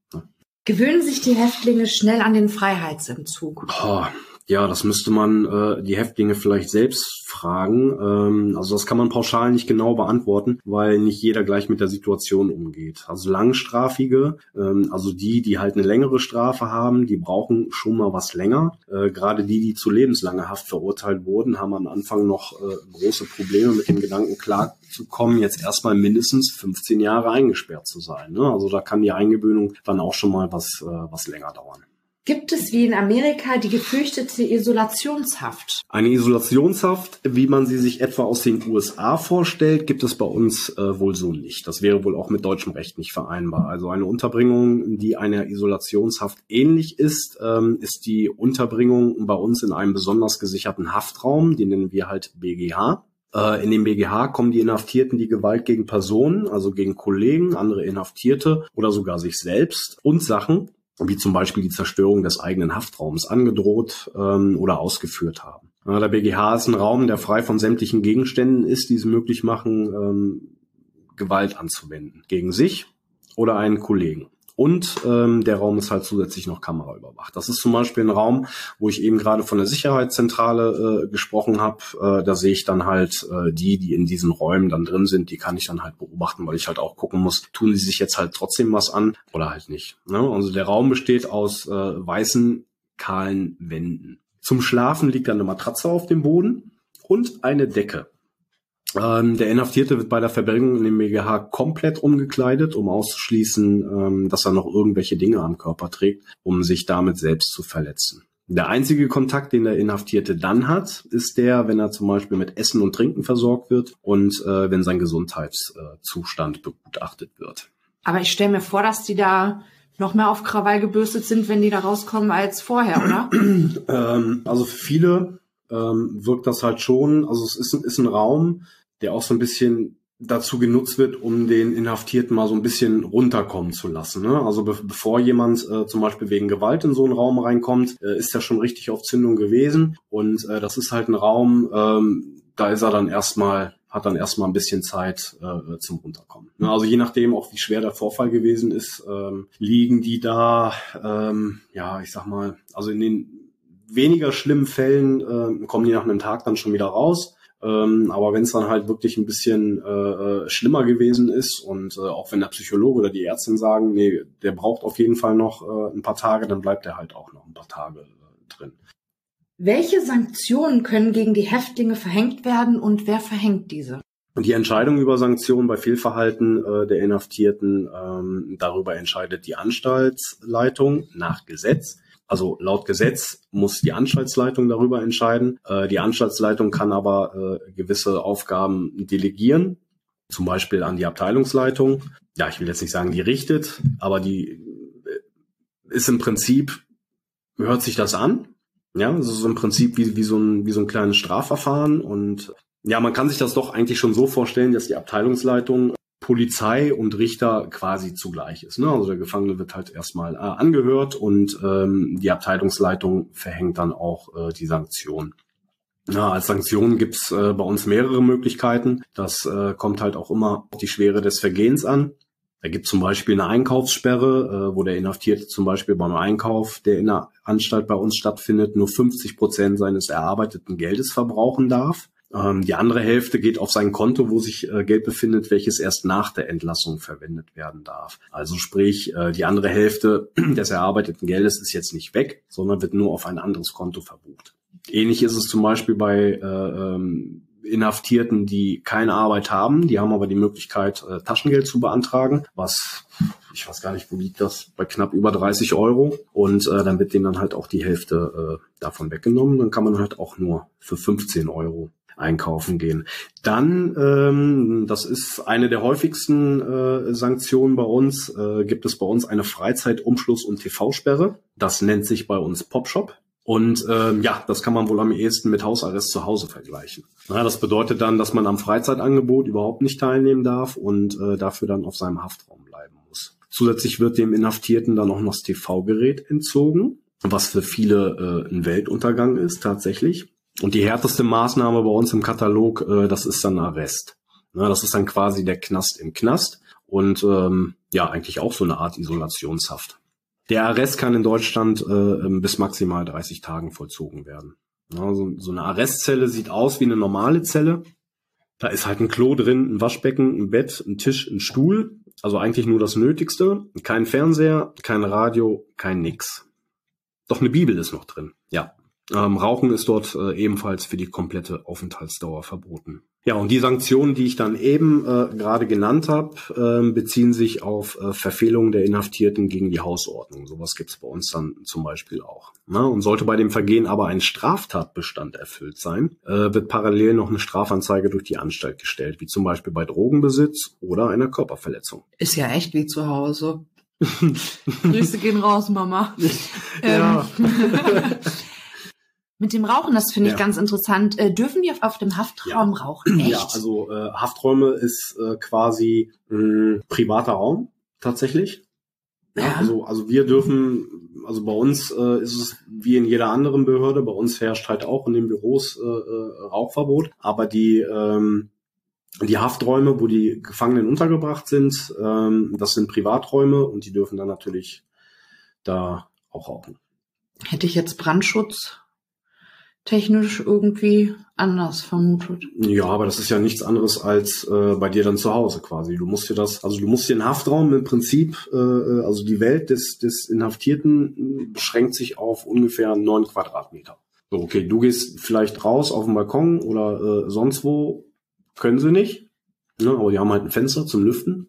Gewöhnen sich die Häftlinge schnell an den Freiheitsentzug? Oh, ja, das müsste man äh, die Häftlinge vielleicht selbst fragen. Ähm, also das kann man pauschal nicht genau beantworten, weil nicht jeder gleich mit der Situation umgeht. Also Langstrafige, ähm, also die, die halt eine längere Strafe haben, die brauchen schon mal was länger. Äh, gerade die, die zu lebenslanger Haft verurteilt wurden, haben am Anfang noch äh, große Probleme mit dem Gedanken klarzukommen, jetzt erstmal mindestens fünfzehn Jahre eingesperrt zu sein. Ne? Also da kann die Eingewöhnung dann auch schon mal was, äh, was länger dauern. Gibt es wie in Amerika die gefürchtete Isolationshaft? Eine Isolationshaft, wie man sie sich etwa aus den U S A vorstellt, gibt es bei uns äh, wohl so nicht. Das wäre wohl auch mit deutschem Recht nicht vereinbar. Also eine Unterbringung, die einer Isolationshaft ähnlich ist, ähm, ist die Unterbringung bei uns in einem besonders gesicherten Haftraum, den nennen wir halt B G H. Äh, in dem B G H kommen die Inhaftierten die Gewalt gegen Personen, also gegen Kollegen, andere Inhaftierte oder sogar sich selbst und Sachen, wie zum Beispiel die Zerstörung des eigenen Haftraums angedroht ähm, oder ausgeführt haben. Ja, der B G H ist ein Raum, der frei von sämtlichen Gegenständen ist, die es möglich machen, ähm, Gewalt anzuwenden. Gegen sich oder einen Kollegen. Und ähm, der Raum ist halt zusätzlich noch kameraüberwacht. Das ist zum Beispiel ein Raum, wo ich eben gerade von der Sicherheitszentrale äh, gesprochen habe. Äh, da sehe ich dann halt äh, die, die in diesen Räumen dann drin sind, die kann ich dann halt beobachten, weil ich halt auch gucken muss, tun die sich jetzt halt trotzdem was an oder halt nicht. Ne? Also der Raum besteht aus äh, weißen, kahlen Wänden. Zum Schlafen liegt dann eine Matratze auf dem Boden und eine Decke. Ähm, der Inhaftierte wird bei der Verbringung in dem B G H komplett umgekleidet, um auszuschließen, ähm, dass er noch irgendwelche Dinge am Körper trägt, um sich damit selbst zu verletzen. Der einzige Kontakt, den der Inhaftierte dann hat, ist der, wenn er zum Beispiel mit Essen und Trinken versorgt wird und äh, wenn sein Gesundheitszustand begutachtet wird. Aber ich stelle mir vor, dass die da noch mehr auf Krawall gebürstet sind, wenn die da rauskommen als vorher, oder? ähm, also für viele ähm, wirkt das halt schon, also es ist, ist ein Raum, der auch so ein bisschen dazu genutzt wird, um den Inhaftierten mal so ein bisschen runterkommen zu lassen. Ne? Also be- bevor jemand äh, zum Beispiel wegen Gewalt in so einen Raum reinkommt, äh, ist er schon richtig auf Zündung gewesen. Und äh, das ist halt ein Raum, ähm, da ist er dann erstmal, hat dann erstmal ein bisschen Zeit äh, zum Runterkommen. Ne? Also je nachdem auch, wie schwer der Vorfall gewesen ist, ähm, liegen die da, ähm, ja, ich sag mal, also in den weniger schlimmen Fällen äh, kommen die nach einem Tag dann schon wieder raus. Ähm, aber wenn es dann halt wirklich ein bisschen äh, schlimmer gewesen ist und äh, auch wenn der Psychologe oder die Ärztin sagen, nee, der braucht auf jeden Fall noch äh, ein paar Tage, dann bleibt er halt auch noch ein paar Tage äh, drin. Welche Sanktionen können gegen die Häftlinge verhängt werden und wer verhängt diese? Die Entscheidung über Sanktionen bei Fehlverhalten äh, der Inhaftierten, ähm, darüber entscheidet die Anstaltsleitung nach Gesetz. Also laut Gesetz muss die Anstaltsleitung darüber entscheiden. Äh, die Anstaltsleitung kann aber äh, gewisse Aufgaben delegieren, zum Beispiel an die Abteilungsleitung. Ja, ich will jetzt nicht sagen, die richtet, aber die äh, ist im Prinzip, hört sich das an. Ja, das ist im Prinzip wie, wie so ein, wie so ein kleines Strafverfahren. Und ja, man kann sich das doch eigentlich schon so vorstellen, dass die Abteilungsleitung Polizei und Richter quasi zugleich ist. Ne? Also der Gefangene wird halt erstmal äh, angehört und ähm, die Abteilungsleitung verhängt dann auch äh, die Sanktion. Ja, als Sanktion gibt's äh, bei uns mehrere Möglichkeiten. Das äh, kommt halt auch immer auf die Schwere des Vergehens an. Da gibt zum Beispiel eine Einkaufssperre, äh, wo der Inhaftierte zum Beispiel beim Einkauf, der in der Anstalt bei uns stattfindet, nur fünfzig Prozent seines erarbeiteten Geldes verbrauchen darf. Die andere Hälfte geht auf sein Konto, wo sich äh, Geld befindet, welches erst nach der Entlassung verwendet werden darf. Also sprich, äh, die andere Hälfte des erarbeiteten Geldes ist jetzt nicht weg, sondern wird nur auf ein anderes Konto verbucht. Ähnlich ist es zum Beispiel bei äh, ähm, Inhaftierten, die keine Arbeit haben. Die haben aber die Möglichkeit, äh, Taschengeld zu beantragen, was, ich weiß gar nicht, wo liegt das, bei knapp über dreißig Euro. Und äh, dann wird denen dann halt auch die Hälfte äh, davon weggenommen. Dann kann man halt auch nur für fünfzehn Euro einkaufen gehen. Dann, ähm, das ist eine der häufigsten äh, Sanktionen bei uns, äh, gibt es bei uns eine Freizeitumschluss- und T V-Sperre. Das nennt sich bei uns Popshop. Und ähm, ja, das kann man wohl am ehesten mit Hausarrest zu Hause vergleichen. Na, das bedeutet dann, dass man am Freizeitangebot überhaupt nicht teilnehmen darf und äh, dafür dann auf seinem Haftraum bleiben muss. Zusätzlich wird dem Inhaftierten dann auch noch das T V-Gerät entzogen, was für viele äh, ein Weltuntergang ist tatsächlich. Und die härteste Maßnahme bei uns im Katalog, äh, das ist dann Arrest. Na, das ist dann quasi der Knast im Knast und ähm, ja, eigentlich auch so eine Art Isolationshaft. Der Arrest kann in Deutschland äh, bis maximal dreißig Tagen vollzogen werden. Ja, so, so eine Arrestzelle sieht aus wie eine normale Zelle. Da ist halt ein Klo drin, ein Waschbecken, ein Bett, ein Tisch, ein Stuhl. Also eigentlich nur das Nötigste. Kein Fernseher, kein Radio, kein nix. Doch eine Bibel ist noch drin, ja. Ähm, Rauchen ist dort äh, ebenfalls für die komplette Aufenthaltsdauer verboten. Ja, und die Sanktionen, die ich dann eben äh, gerade genannt habe, äh, beziehen sich auf äh, Verfehlungen der Inhaftierten gegen die Hausordnung. Sowas gibt's bei uns dann zum Beispiel auch. Na, und sollte bei dem Vergehen aber ein Straftatbestand erfüllt sein, äh, wird parallel noch eine Strafanzeige durch die Anstalt gestellt, wie zum Beispiel bei Drogenbesitz oder einer Körperverletzung. Ist ja echt wie zu Hause. Grüße gehen raus, Mama. Ja. Mit dem Rauchen, das finde ich Ja. ganz interessant. Äh, dürfen die auf, auf dem Haftraum Ja. rauchen? Echt? Ja, also äh, Hafträume ist äh, quasi mh, privater Raum tatsächlich. Ja, Ja. also also wir dürfen, also bei uns äh, ist es wie in jeder anderen Behörde, bei uns herrscht halt auch in den Büros äh, äh, Rauchverbot, aber die ähm, die Hafträume, wo die Gefangenen untergebracht sind, ähm, das sind Privaträume und die dürfen dann natürlich da auch rauchen. Hätte ich jetzt Brandschutz technisch irgendwie anders vermutet. Ja, aber das ist ja nichts anderes als äh, bei dir dann zu Hause quasi. Du musst dir das, also du musst dir den Haftraum im Prinzip, äh, also die Welt des des Inhaftierten beschränkt sich auf ungefähr neun Quadratmeter. So, okay, du gehst vielleicht raus auf den Balkon oder äh, sonst wo, können sie nicht, ne, aber die haben halt ein Fenster zum Lüften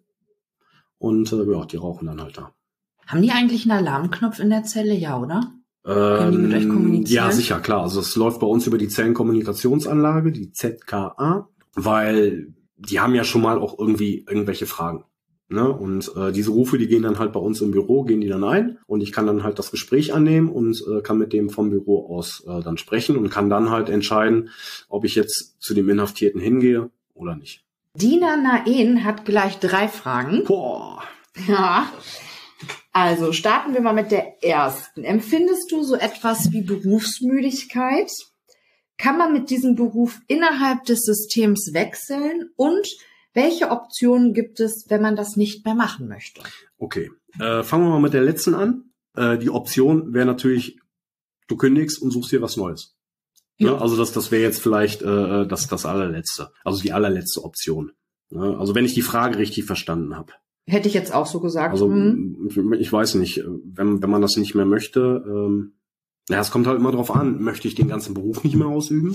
und äh, ja, die rauchen dann halt da. Haben die eigentlich einen Alarmknopf in der Zelle? Ja, oder? Können die mit euch kommunizieren? Ja, sicher, klar. Also es läuft bei uns über die Zellenkommunikationsanlage, die Z K A, weil die haben ja schon mal auch irgendwie irgendwelche Fragen. Ne? Und äh, diese Rufe, die gehen dann halt bei uns im Büro, gehen die dann ein und ich kann dann halt das Gespräch annehmen und äh, kann mit dem vom Büro aus äh, dann sprechen und kann dann halt entscheiden, ob ich jetzt zu dem Inhaftierten hingehe oder nicht. Dina Naen hat gleich drei Fragen. Boah. Ja. Also starten wir mal mit der ersten. Empfindest du so etwas wie Berufsmüdigkeit? Kann man mit diesem Beruf innerhalb des Systems wechseln? Und welche Optionen gibt es, wenn man das nicht mehr machen möchte? Okay, äh, fangen wir mal mit der letzten an. Äh, die Option wäre natürlich, du kündigst und suchst dir was Neues. Ja. Ne? Also das, das wäre jetzt vielleicht äh, das, das allerletzte, also die allerletzte Option. Ne? Also wenn ich die Frage richtig verstanden habe. Hätte ich jetzt auch so gesagt. Also hm. ich weiß nicht, wenn, wenn man das nicht mehr möchte, ähm, ja, es kommt halt immer drauf an, möchte ich den ganzen Beruf nicht mehr ausüben?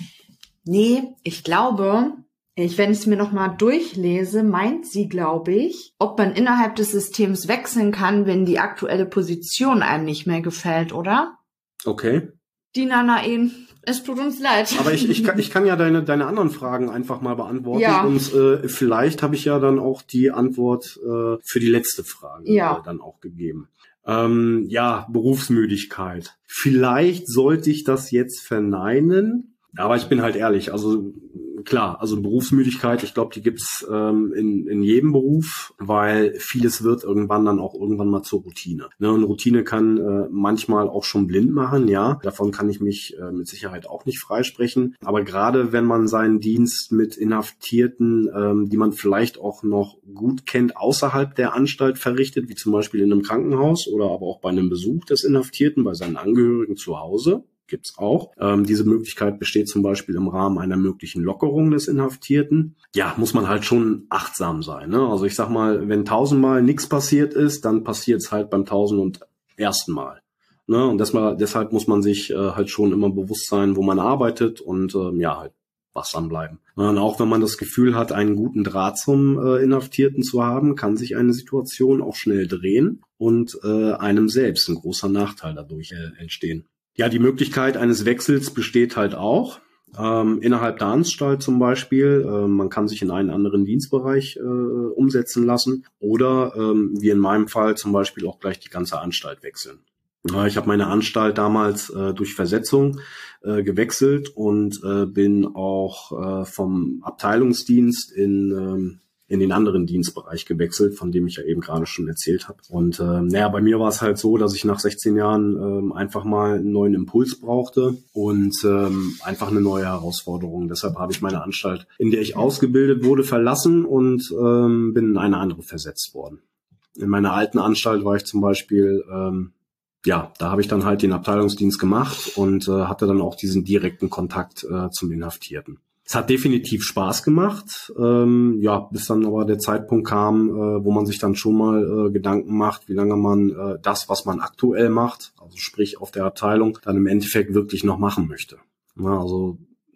Nee, ich glaube, ich, wenn ich es mir nochmal durchlese, meint sie, glaube ich, ob man innerhalb des Systems wechseln kann, wenn die aktuelle Position einem nicht mehr gefällt, oder? Okay. Dina Naen, es tut uns leid. Aber ich, ich, kann, ich kann ja deine, deine anderen Fragen einfach mal beantworten. Ja. Und äh, vielleicht habe ich ja dann auch die Antwort äh, für die letzte Frage Ja. äh, dann auch gegeben. Ähm, ja, Berufsmüdigkeit. Vielleicht sollte ich das jetzt verneinen, aber ich bin halt ehrlich, also klar, also Berufsmüdigkeit, ich glaube, die gibt's ähm, in, in jedem Beruf, weil vieles wird irgendwann dann auch irgendwann mal zur Routine. Ne, und Routine kann äh, manchmal auch schon blind machen, ja, davon kann ich mich äh, mit Sicherheit auch nicht freisprechen. Aber gerade wenn man seinen Dienst mit Inhaftierten, ähm, die man vielleicht auch noch gut kennt, außerhalb der Anstalt verrichtet, wie zum Beispiel in einem Krankenhaus oder aber auch bei einem Besuch des Inhaftierten bei seinen Angehörigen zu Hause, gibt's auch. Ähm, diese Möglichkeit besteht zum Beispiel im Rahmen einer möglichen Lockerung des Inhaftierten. Ja, muss man halt schon achtsam sein. Ne? Also ich sag mal, wenn tausendmal nichts passiert ist, dann passiert's halt beim tausend und ersten Mal. Ne? Und deshalb, deshalb muss man sich äh, halt schon immer bewusst sein, wo man arbeitet und ähm, ja, halt wachsam bleiben. Und auch wenn man das Gefühl hat, einen guten Draht zum äh, Inhaftierten zu haben, kann sich eine Situation auch schnell drehen und äh, einem selbst ein großer Nachteil dadurch äh, entstehen. Ja, die Möglichkeit eines Wechsels besteht halt auch. Ähm, innerhalb der Anstalt zum Beispiel. Äh, man kann sich in einen anderen Dienstbereich äh, umsetzen lassen. Oder ähm, wie in meinem Fall zum Beispiel auch gleich die ganze Anstalt wechseln. Äh, ich habe meine Anstalt damals äh, durch Versetzung äh, gewechselt und äh, bin auch äh, vom Abteilungsdienst in ähm, in den anderen Dienstbereich gewechselt, von dem ich ja eben gerade schon erzählt habe. Und äh, naja, bei mir war es halt so, dass ich nach sechzehn Jahren ähm, einfach mal einen neuen Impuls brauchte und ähm, einfach eine neue Herausforderung. Deshalb habe ich meine Anstalt, in der ich ausgebildet wurde, verlassen und ähm, bin in eine andere versetzt worden. In meiner alten Anstalt war ich zum Beispiel, ähm, ja, da habe ich dann halt den Abteilungsdienst gemacht und äh, hatte dann auch diesen direkten Kontakt äh, zum Inhaftierten. Es hat definitiv Spaß gemacht, ähm, ja, bis dann aber der Zeitpunkt kam, äh, wo man sich dann schon mal äh, Gedanken macht, wie lange man äh, das, was man aktuell macht, also sprich auf der Abteilung, dann im Endeffekt wirklich noch machen möchte. Na, also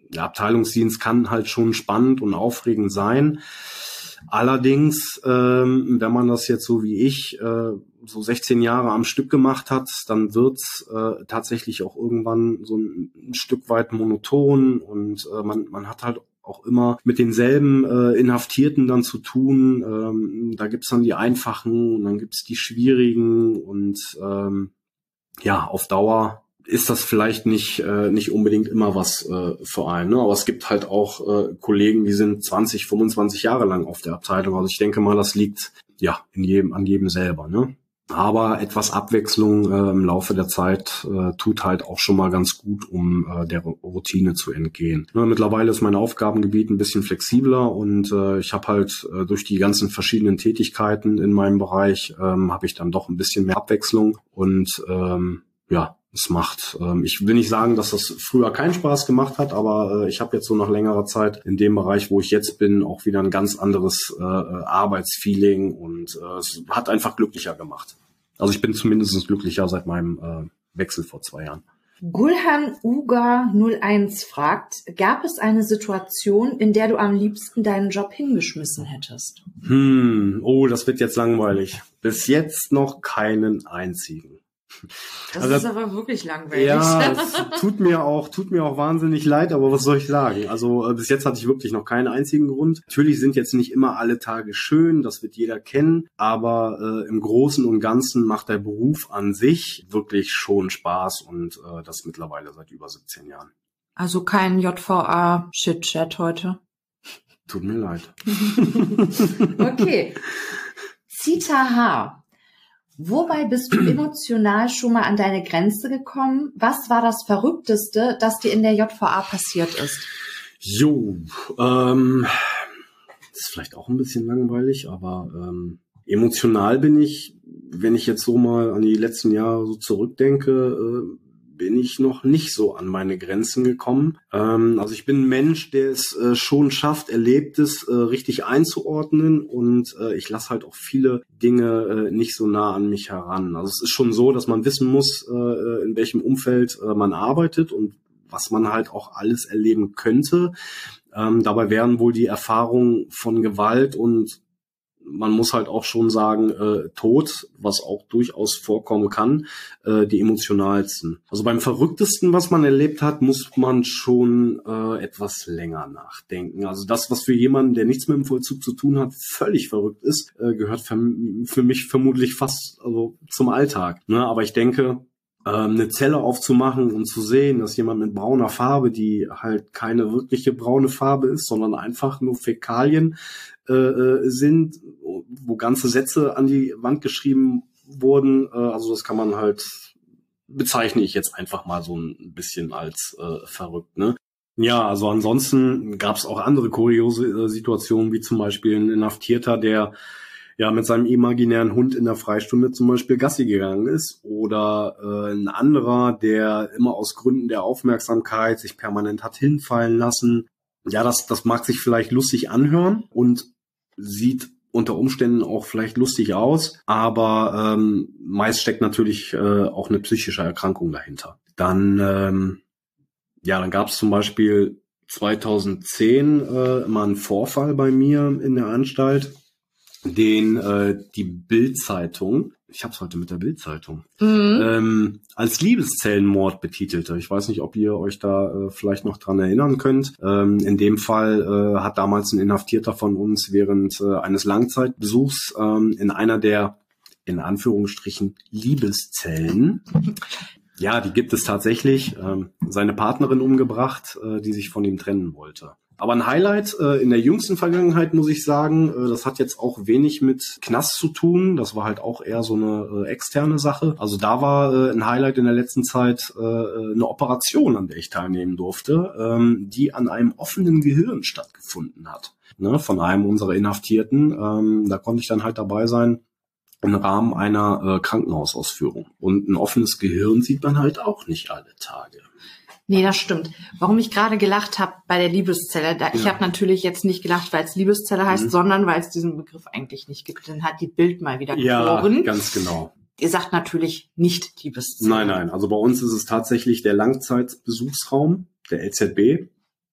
der Abteilungsdienst kann halt schon spannend und aufregend sein. Allerdings, ähm, wenn man das jetzt so wie ich äh, so sechzehn Jahre am Stück gemacht hat, dann wird's äh, tatsächlich auch irgendwann so ein, ein Stück weit monoton und äh, man man hat halt auch immer mit denselben äh, Inhaftierten dann zu tun. Ähm, da gibt's dann die einfachen und dann gibt's die schwierigen und ähm, ja, auf Dauer ist das vielleicht nicht äh, nicht unbedingt immer was äh, für einen, ne? Aber es gibt halt auch äh, Kollegen, die sind zwanzig, fünfundzwanzig Jahre lang auf der Abteilung. Also ich denke mal, das liegt ja in jedem an jedem selber, ne? Aber etwas Abwechslung äh, im Laufe der Zeit äh, tut halt auch schon mal ganz gut, um äh, der Routine zu entgehen. Ne, mittlerweile ist mein Aufgabengebiet ein bisschen flexibler und äh, ich habe halt äh, durch die ganzen verschiedenen Tätigkeiten in meinem Bereich ähm, habe ich dann doch ein bisschen mehr Abwechslung und ähm, ja, es macht, ähm, ich will nicht sagen, dass das früher keinen Spaß gemacht hat, aber äh, ich habe jetzt so nach längerer Zeit in dem Bereich, wo ich jetzt bin, auch wieder ein ganz anderes äh, Arbeitsfeeling und äh, es hat einfach glücklicher gemacht. Also ich bin zumindest glücklicher seit meinem äh, Wechsel vor zwei Jahren. Gulhan Uga null eins fragt, gab es eine Situation, in der du am liebsten deinen Job hingeschmissen hättest? Hm, oh, das wird jetzt langweilig. Bis jetzt noch keinen einzigen. Das also, ist aber wirklich langweilig. Ja, es tut mir auch, tut mir auch wahnsinnig leid, aber was soll ich sagen? Also äh, bis jetzt hatte ich wirklich noch keinen einzigen Grund. Natürlich sind jetzt nicht immer alle Tage schön, das wird jeder kennen, aber äh, im Großen und Ganzen macht der Beruf an sich wirklich schon Spaß und äh, das mittlerweile seit über siebzehn Jahren. Also kein J V A-Shit-Chat heute. Tut mir leid. Okay. Zita H. Wobei bist du emotional schon mal an deine Grenze gekommen? Was war das Verrückteste, das dir in der J V A passiert ist? Jo, ähm, das ist vielleicht auch ein bisschen langweilig, aber ähm, emotional bin ich, wenn ich jetzt so mal an die letzten Jahre so zurückdenke, äh, bin ich noch nicht so an meine Grenzen gekommen. Ähm, also ich bin ein Mensch, der es äh, schon schafft, Erlebtes äh, richtig einzuordnen und äh, ich lasse halt auch viele Dinge äh, nicht so nah an mich heran. Also es ist schon so, dass man wissen muss, äh, in welchem Umfeld äh, man arbeitet und was man halt auch alles erleben könnte. Ähm, dabei wären wohl die Erfahrungen von Gewalt und man muss halt auch schon sagen, äh, Tod, was auch durchaus vorkommen kann, äh, die emotionalsten. Also beim Verrücktesten, was man erlebt hat, muss man schon äh, etwas länger nachdenken. Also das, was für jemanden, der nichts mit dem Vollzug zu tun hat, völlig verrückt ist, äh, gehört für, für mich vermutlich fast also zum Alltag. Ne? Aber ich denke, eine Zelle aufzumachen und zu sehen, dass jemand mit brauner Farbe, die halt keine wirkliche braune Farbe ist, sondern einfach nur Fäkalien äh, sind, wo ganze Sätze an die Wand geschrieben wurden. Äh, also das kann man halt, bezeichne ich jetzt einfach mal so ein bisschen als äh, verrückt, ne? Ja, also ansonsten gab es auch andere kuriose äh, Situationen, wie zum Beispiel ein Inhaftierter, der ja mit seinem imaginären Hund in der Freistunde zum Beispiel Gassi gegangen ist oder äh, ein anderer, der immer aus Gründen der Aufmerksamkeit sich permanent hat hinfallen lassen. Ja, das das mag sich vielleicht lustig anhören und sieht unter Umständen auch vielleicht lustig aus, aber ähm, meist steckt natürlich äh, auch eine psychische Erkrankung dahinter. Dann ähm, ja, dann gab es zum Beispiel zweitausendzehn äh, mal einen Vorfall bei mir in der Anstalt, den äh, die Bild-Zeitung, ich hab's heute mit der Bild-Zeitung, mhm. ähm, als Liebeszellenmord betitelte. Ich weiß nicht, ob ihr euch da äh, vielleicht noch dran erinnern könnt. Ähm, in dem Fall äh, hat damals ein Inhaftierter von uns während äh, eines Langzeitbesuchs ähm, in einer der, in Anführungsstrichen, Liebeszellen, ja, die gibt es tatsächlich, ähm, seine Partnerin umgebracht, äh, die sich von ihm trennen wollte. Aber ein Highlight äh, in der jüngsten Vergangenheit, muss ich sagen, äh, das hat jetzt auch wenig mit Knast zu tun. Das war halt auch eher so eine äh, externe Sache. Also da war äh, ein Highlight in der letzten Zeit äh, eine Operation, an der ich teilnehmen durfte, ähm, die an einem offenen Gehirn stattgefunden hat, ne, von einem unserer Inhaftierten. Ähm, da konnte ich dann halt dabei sein im Rahmen einer äh, Krankenhausausführung. Und ein offenes Gehirn sieht man halt auch nicht alle Tage. Nee, das stimmt. Warum ich gerade gelacht habe bei der Liebeszelle, da, ja. ich habe natürlich jetzt nicht gelacht, weil es Liebeszelle heißt, mhm. sondern weil es diesen Begriff eigentlich nicht gibt. Dann hat die Bild mal wieder geboren. Ja, ganz genau. Ihr sagt natürlich nicht Liebeszelle. Nein, nein. Also bei uns ist es tatsächlich der Langzeitbesuchsraum, der L Z B.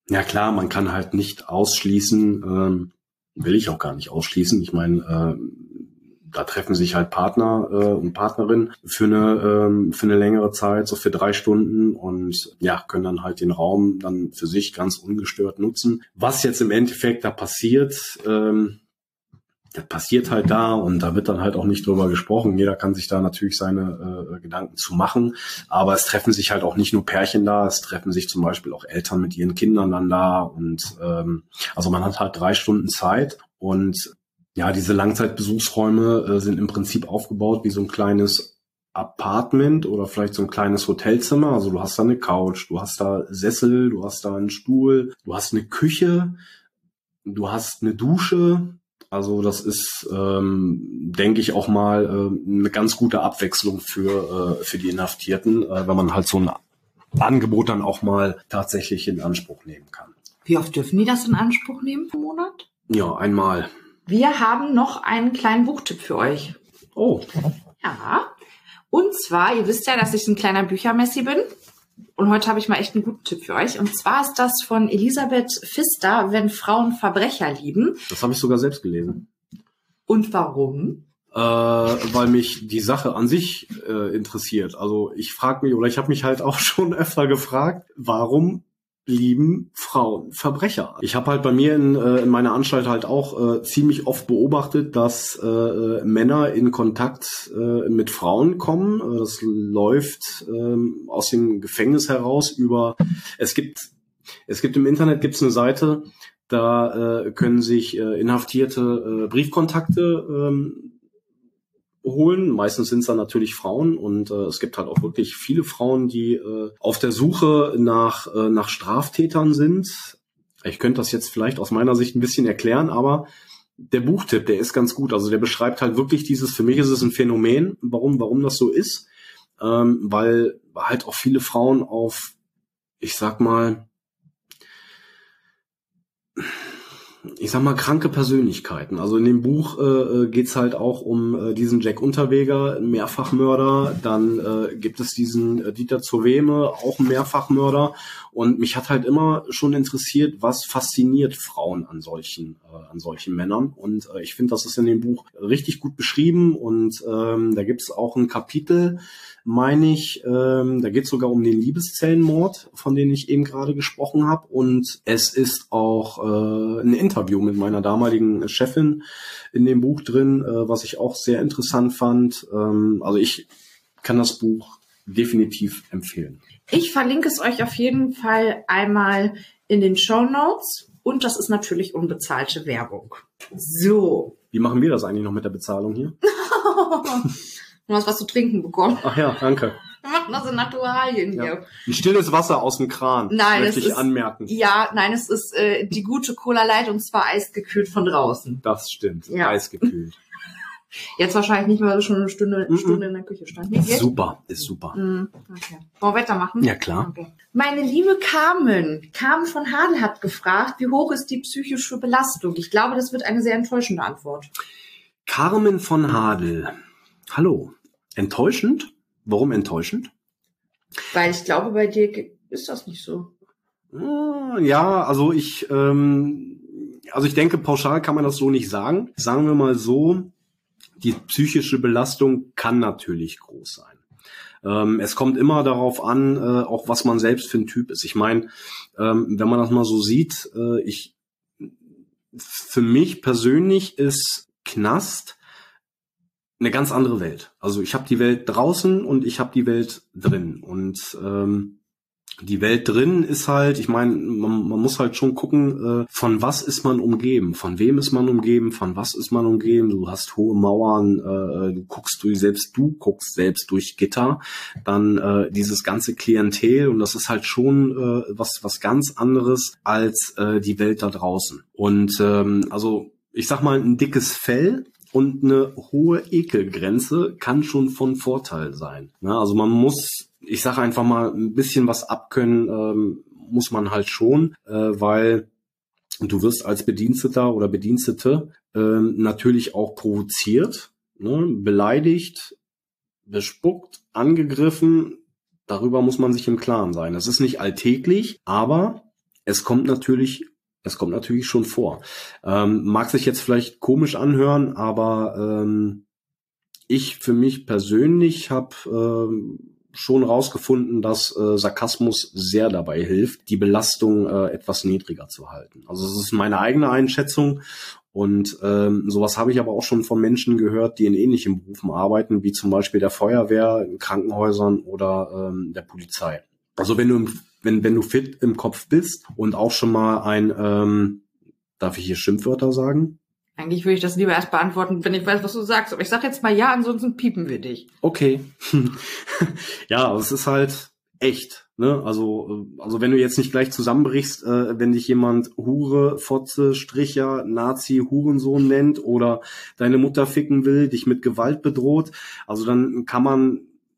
Ja klar, man kann halt nicht ausschließen, ähm, will ich auch gar nicht ausschließen. Ich meine, äh, da treffen sich halt Partner äh, und Partnerinnen für eine ähm, für eine längere Zeit, so für drei Stunden und ja, können dann halt den Raum dann für sich ganz ungestört nutzen. Was jetzt im Endeffekt da passiert, ähm, das passiert halt da und da wird dann halt auch nicht drüber gesprochen. Jeder kann sich da natürlich seine äh, Gedanken zu machen, aber es treffen sich halt auch nicht nur Pärchen da, es treffen sich zum Beispiel auch Eltern mit ihren Kindern dann da und ähm, also man hat halt drei Stunden Zeit und ja, diese Langzeitbesuchsräume äh, sind im Prinzip aufgebaut wie so ein kleines Apartment oder vielleicht so ein kleines Hotelzimmer. Also du hast da eine Couch, du hast da Sessel, du hast da einen Stuhl, du hast eine Küche, du hast eine Dusche. Also das ist, ähm, denke ich, auch mal äh, eine ganz gute Abwechslung für äh, für die Inhaftierten, äh, wenn man halt so ein Angebot dann auch mal tatsächlich in Anspruch nehmen kann. Wie oft dürfen die das in Anspruch nehmen im Monat? Ja, einmal. Wir haben noch einen kleinen Buchtipp für euch. Oh. Ja. Und zwar, ihr wisst ja, dass ich ein kleiner Büchermessi bin. Und heute habe ich mal echt einen guten Tipp für euch. Und zwar ist das von Elisabeth Pfister, Wenn Frauen Verbrecher lieben. Das habe ich sogar selbst gelesen. Und warum? Äh, weil mich die Sache an sich äh, interessiert. Also ich frage mich, oder ich habe mich halt auch schon öfter gefragt, warum lieben Frauen Verbrecher? Ich habe halt bei mir in, äh, in meiner Anstalt halt auch äh, ziemlich oft beobachtet, dass äh, Männer in Kontakt äh, mit Frauen kommen. Äh, das läuft äh, aus dem Gefängnis heraus über, es gibt, es gibt im Internet gibt's eine Seite, da äh, können sich äh, Inhaftierte äh, Briefkontakte ähm, holen. Meistens sind es dann natürlich Frauen und äh, es gibt halt auch wirklich viele Frauen, die äh, auf der Suche nach äh, nach Straftätern sind. Ich könnte das jetzt vielleicht aus meiner Sicht ein bisschen erklären, aber der Buchtipp, der ist ganz gut. Also der beschreibt halt wirklich dieses, für mich ist es ein Phänomen, warum warum das so ist, ähm, weil halt auch viele Frauen auf, ich sag mal, ich sag mal, kranke Persönlichkeiten. Also in dem Buch äh, geht's halt auch um äh, diesen Jack Unterweger, einen Mehrfachmörder. Dann äh, gibt es diesen äh, Dieter Zoweme, auch ein Mehrfachmörder. Und mich hat halt immer schon interessiert, was fasziniert Frauen an solchen äh, an solchen Männern. Und äh, ich finde, das ist in dem Buch richtig gut beschrieben. Und ähm, da gibt's auch ein Kapitel, meine ich, ähm, da geht es sogar um den Liebeszellenmord, von dem ich eben gerade gesprochen habe. Und es ist auch äh, ein Interview mit meiner damaligen Chefin in dem Buch drin, äh, was ich auch sehr interessant fand. Ähm, also ich kann das Buch definitiv empfehlen. Ich verlinke es euch auf jeden Fall einmal in den Shownotes. Und das ist natürlich unbezahlte Werbung. So. Wie machen wir das eigentlich noch mit der Bezahlung hier? Du hast was zu trinken bekommen. Ach ja, danke. Wir machen das in Naturalien Ja. hier. Ein stilles Wasser aus dem Kran, Nein, möchte es ich ist, anmerken. Ja, nein, es ist äh, die gute Cola Light und zwar eisgekühlt von draußen. Das stimmt, Ja. eisgekühlt. Jetzt wahrscheinlich nicht, weil du schon eine Stunde, Mhm. Stunde in der Küche stand. Nee, Ist geht? super, ist super. Mhm, okay. Wollen wir weitermachen? Ja, klar. Okay. Meine liebe Carmen, Carmen von Hadel hat gefragt, wie hoch ist die psychische Belastung? Ich glaube, das wird eine sehr enttäuschende Antwort. Carmen von Hadel. Hallo. Enttäuschend? Warum enttäuschend? Weil ich glaube, bei dir ge- ist das nicht so. Ja, also ich, ähm, also ich denke, pauschal kann man das so nicht sagen. Sagen wir mal so, die psychische Belastung kann natürlich groß sein. Ähm, es kommt immer darauf an, äh, auch was man selbst für ein Typ ist. Ich meine, ähm, wenn man das mal so sieht, äh, ich, für mich persönlich ist Knast eine ganz andere Welt. Also ich habe die Welt draußen und ich habe die Welt drin. Und ähm, die Welt drin ist halt, ich meine, man, man muss halt schon gucken, äh, von was ist man umgeben, von wem ist man umgeben, von was ist man umgeben. Du hast hohe Mauern, äh, du guckst durch, selbst du guckst selbst durch Gitter. Dann äh, dieses ganze Klientel und das ist halt schon äh, was was ganz anderes als äh, die Welt da draußen. Und ähm, also ich sag mal, ein dickes Fell und eine hohe Ekelgrenze kann schon von Vorteil sein. Ja, also man muss, ich sage einfach mal, ein bisschen was abkönnen, ähm, muss man halt schon, äh, weil du wirst als Bediensteter oder Bedienstete ähm, natürlich auch provoziert, ne, beleidigt, bespuckt, angegriffen. Darüber muss man sich im Klaren sein. Das ist nicht alltäglich, aber es kommt natürlich, es kommt natürlich schon vor. Ähm, mag sich jetzt vielleicht komisch anhören, aber ähm, ich für mich persönlich habe ähm, schon rausgefunden, dass äh, Sarkasmus sehr dabei hilft, die Belastung äh, etwas niedriger zu halten. Also das ist meine eigene Einschätzung und ähm, sowas habe ich aber auch schon von Menschen gehört, die in ähnlichen Berufen arbeiten, wie zum Beispiel der Feuerwehr, in Krankenhäusern oder ähm, der Polizei. Also wenn du im, wenn wenn du fit im Kopf bist und auch schon mal ein, ähm, darf ich hier Schimpfwörter sagen? Eigentlich würde ich das lieber erst beantworten, wenn ich weiß, was du sagst. Aber ich sag jetzt mal ja, ansonsten piepen wir dich. Okay. Ja, aber es ist halt echt, ne? Also, also wenn du jetzt nicht gleich zusammenbrichst, äh, wenn dich jemand Hure, Fotze, Stricher, Nazi, Hurensohn nennt oder deine Mutter ficken will, dich mit Gewalt bedroht, also dann kann man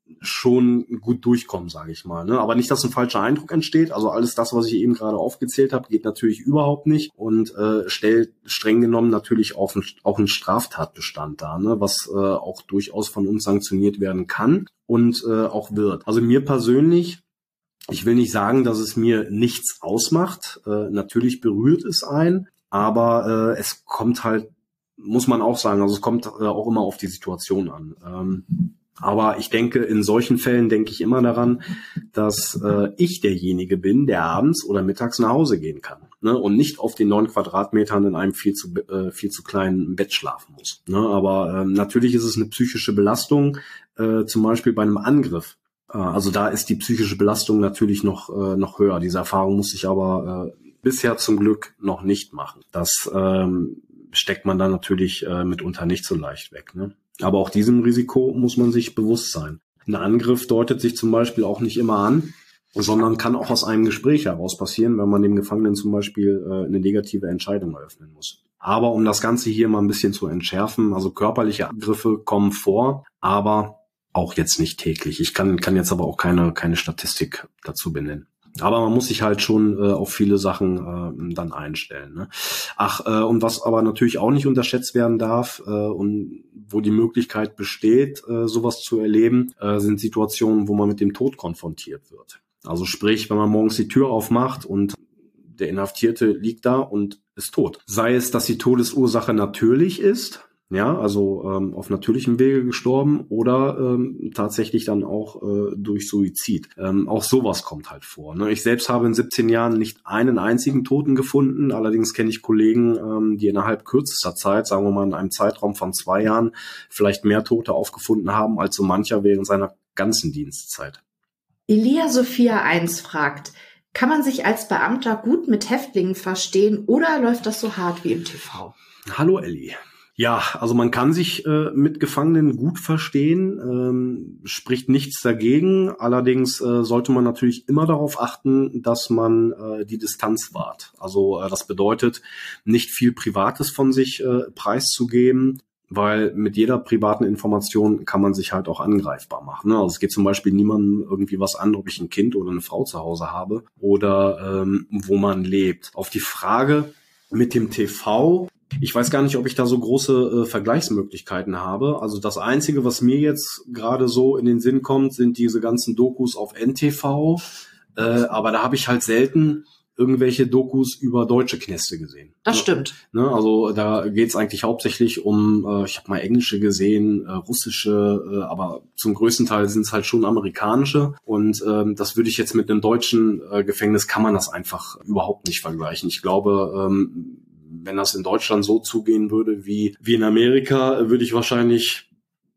schon gut durchkommen, sage ich mal, ne? Aber nicht, dass ein falscher Eindruck entsteht. Also alles das, was ich eben gerade aufgezählt habe, geht natürlich überhaupt nicht und äh, stellt streng genommen natürlich auch, ein, auch einen Straftatbestand dar, ne? Was äh, auch durchaus von uns sanktioniert werden kann und äh, auch wird. Also mir persönlich, ich will nicht sagen, dass es mir nichts ausmacht. Äh, natürlich berührt es ein, aber äh, es kommt halt, muss man auch sagen, also es kommt äh, auch immer auf die Situation an. Ähm, Aber ich denke, in solchen Fällen denke ich immer daran, dass äh, ich derjenige bin, der abends oder mittags nach Hause gehen kann, ne? Und nicht auf den neun Quadratmetern in einem viel zu äh, viel zu kleinen Bett schlafen muss. Ne? Aber äh, natürlich ist es eine psychische Belastung, äh, zum Beispiel bei einem Angriff. Äh, also da ist die psychische Belastung natürlich noch äh, noch höher. Diese Erfahrung muss ich aber äh, bisher zum Glück noch nicht machen. Das ähm, steckt man dann natürlich äh, mitunter nicht so leicht weg, ne? Aber auch diesem Risiko muss man sich bewusst sein. Ein Angriff deutet sich zum Beispiel auch nicht immer an, sondern kann auch aus einem Gespräch heraus passieren, wenn man dem Gefangenen zum Beispiel äh, eine negative Entscheidung eröffnen muss. Aber um das Ganze hier mal ein bisschen zu entschärfen, also körperliche Angriffe kommen vor, aber auch jetzt nicht täglich. Ich kann, kann jetzt aber auch keine, keine Statistik dazu benennen. Aber man muss sich halt schon äh, auf viele Sachen äh, dann einstellen, ne? Ach, äh, und was aber natürlich auch nicht unterschätzt werden darf äh, und wo die Möglichkeit besteht, äh, sowas zu erleben, äh, sind Situationen, wo man mit dem Tod konfrontiert wird. Also sprich, wenn man morgens die Tür aufmacht und der Inhaftierte liegt da und ist tot. Sei es, dass die Todesursache natürlich ist, ja, also ähm, auf natürlichem Wege gestorben oder ähm, tatsächlich dann auch äh, durch Suizid. Ähm, auch sowas kommt halt vor, ne? Ich selbst habe in siebzehn Jahren nicht einen einzigen Toten gefunden. Allerdings kenne ich Kollegen, ähm, die innerhalb kürzester Zeit, sagen wir mal in einem Zeitraum von zwei Jahren, vielleicht mehr Tote aufgefunden haben als so mancher während seiner ganzen Dienstzeit. Elia Sophia eins fragt, kann man sich als Beamter gut mit Häftlingen verstehen oder läuft das so hart wie im T V? Hallo Elli. Ja, also man kann sich äh, mit Gefangenen gut verstehen, ähm, spricht nichts dagegen. Allerdings äh, sollte man natürlich immer darauf achten, dass man äh, die Distanz wahrt. Also äh, das bedeutet, nicht viel Privates von sich äh, preiszugeben, weil mit jeder privaten Information kann man sich halt auch angreifbar machen, ne? Also es geht zum Beispiel niemandem irgendwie was an, ob ich ein Kind oder eine Frau zu Hause habe oder ähm, wo man lebt. Auf die Frage mit dem T V, ich weiß gar nicht, ob ich da so große äh, Vergleichsmöglichkeiten habe. Also das Einzige, was mir jetzt gerade so in den Sinn kommt, sind diese ganzen Dokus auf N T V. Äh, aber da habe ich halt selten irgendwelche Dokus über deutsche Knäste gesehen. Das stimmt. Ne? Also da geht's eigentlich hauptsächlich um, äh, ich habe mal englische gesehen, äh, russische, äh, aber zum größten Teil sind es halt schon amerikanische. Und ähm, das würde ich jetzt mit einem deutschen äh, Gefängnis, kann man das einfach überhaupt nicht vergleichen. Ich glaube, ähm, wenn das in Deutschland so zugehen würde wie, wie in Amerika, würde ich wahrscheinlich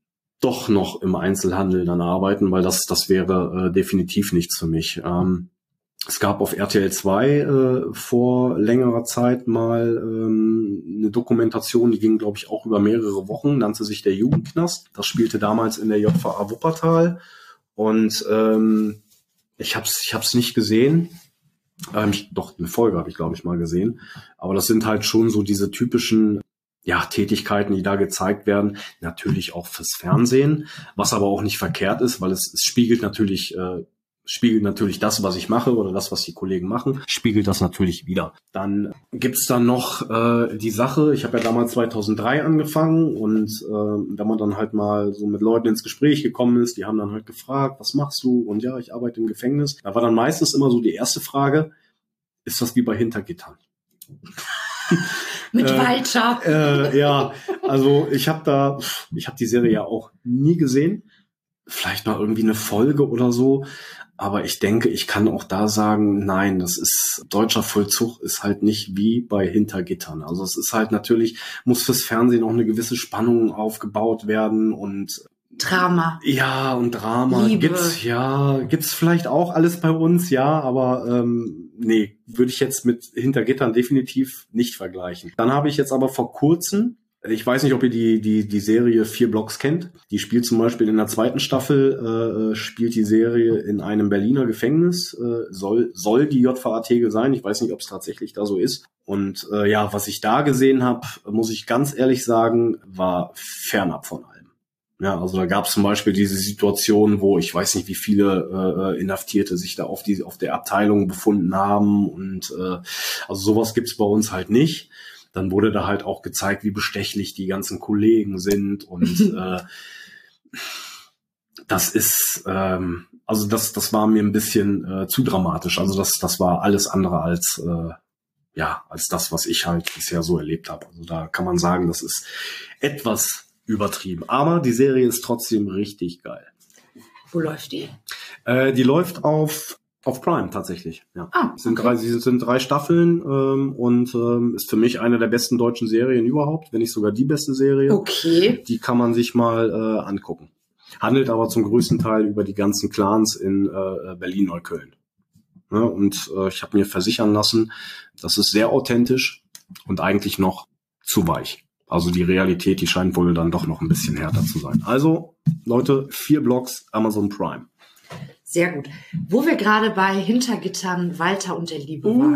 doch noch im Einzelhandel dann arbeiten, weil das, das wäre äh, definitiv nichts für mich. Ähm, es gab auf R T L zwei äh, vor längerer Zeit mal ähm, eine Dokumentation, die ging, glaube ich, auch über mehrere Wochen, nannte sich der Jugendknast. Das spielte damals in der J V A Wuppertal und ähm, ich hab's, ich hab's nicht gesehen. Ähm, doch, eine Folge habe ich, glaube ich, mal gesehen. Aber das sind halt schon so diese typischen ja, Tätigkeiten, die da gezeigt werden. Natürlich auch fürs Fernsehen, was aber auch nicht verkehrt ist, weil es, es spiegelt natürlich äh, spiegelt natürlich das, was ich mache oder das, was die Kollegen machen, spiegelt das natürlich wieder. Dann gibt's dann noch äh, die Sache, ich habe ja damals zweitausenddrei angefangen und äh, wenn man dann halt mal so mit Leuten ins Gespräch gekommen ist, die haben dann halt gefragt, was machst du? Und ja, ich arbeite im Gefängnis. Da war dann meistens immer so die erste Frage, ist das wie bei Hintergittern. Mit äh, Walter. Äh, ja, also ich habe da, ich habe die Serie ja auch nie gesehen. Vielleicht mal irgendwie eine Folge oder so. Aber ich denke, ich kann auch da sagen, nein, das ist, deutscher Vollzug ist halt nicht wie bei Hintergittern. Also es ist halt natürlich, muss fürs Fernsehen auch eine gewisse Spannung aufgebaut werden und Drama. Ja, und Drama. Liebe. Gibt's, ja, gibt's vielleicht auch alles bei uns, ja, aber ähm, nee, würde ich jetzt mit Hintergittern definitiv nicht vergleichen. Dann habe ich jetzt aber vor kurzem, ich weiß nicht, ob ihr die die die Serie Vier Blocks kennt. Die spielt zum Beispiel in der zweiten Staffel, äh, spielt die Serie in einem Berliner Gefängnis. Äh, soll soll die J V A Tegel sein. Ich weiß nicht, ob es tatsächlich da so ist. Und äh, ja, was ich da gesehen habe, muss ich ganz ehrlich sagen, war fernab von allem. Ja, also da gab es zum Beispiel diese Situation, wo ich weiß nicht, wie viele äh, Inhaftierte sich da auf die auf der Abteilung befunden haben. Und äh, also sowas gibt's bei uns halt nicht. Dann wurde da halt auch gezeigt, wie bestechlich die ganzen Kollegen sind und äh, das ist, ähm, also das das war mir ein bisschen äh, zu dramatisch. Also das das war alles andere als äh, ja als das, was ich halt bisher so erlebt habe. Also da kann man sagen, das ist etwas übertrieben. Aber die Serie ist trotzdem richtig geil. Wo läuft die? Äh, die läuft auf Auf Prime tatsächlich, ja. Ah, es sind okay. drei, sie sind drei Staffeln ähm, und ähm, ist für mich eine der besten deutschen Serien überhaupt, wenn nicht sogar die beste Serie. Okay. Die kann man sich mal äh, angucken. Handelt aber zum größten Teil über die ganzen Clans in äh, Berlin-Neukölln. Ja, und äh, ich habe mir versichern lassen, das ist sehr authentisch und eigentlich noch zu weich. Also die Realität, die scheint wohl dann doch noch ein bisschen härter zu sein. Also, Leute, vier Blocks, Amazon Prime. Sehr gut. Wo wir gerade bei Hintergittern, Walter und der Liebe Uh.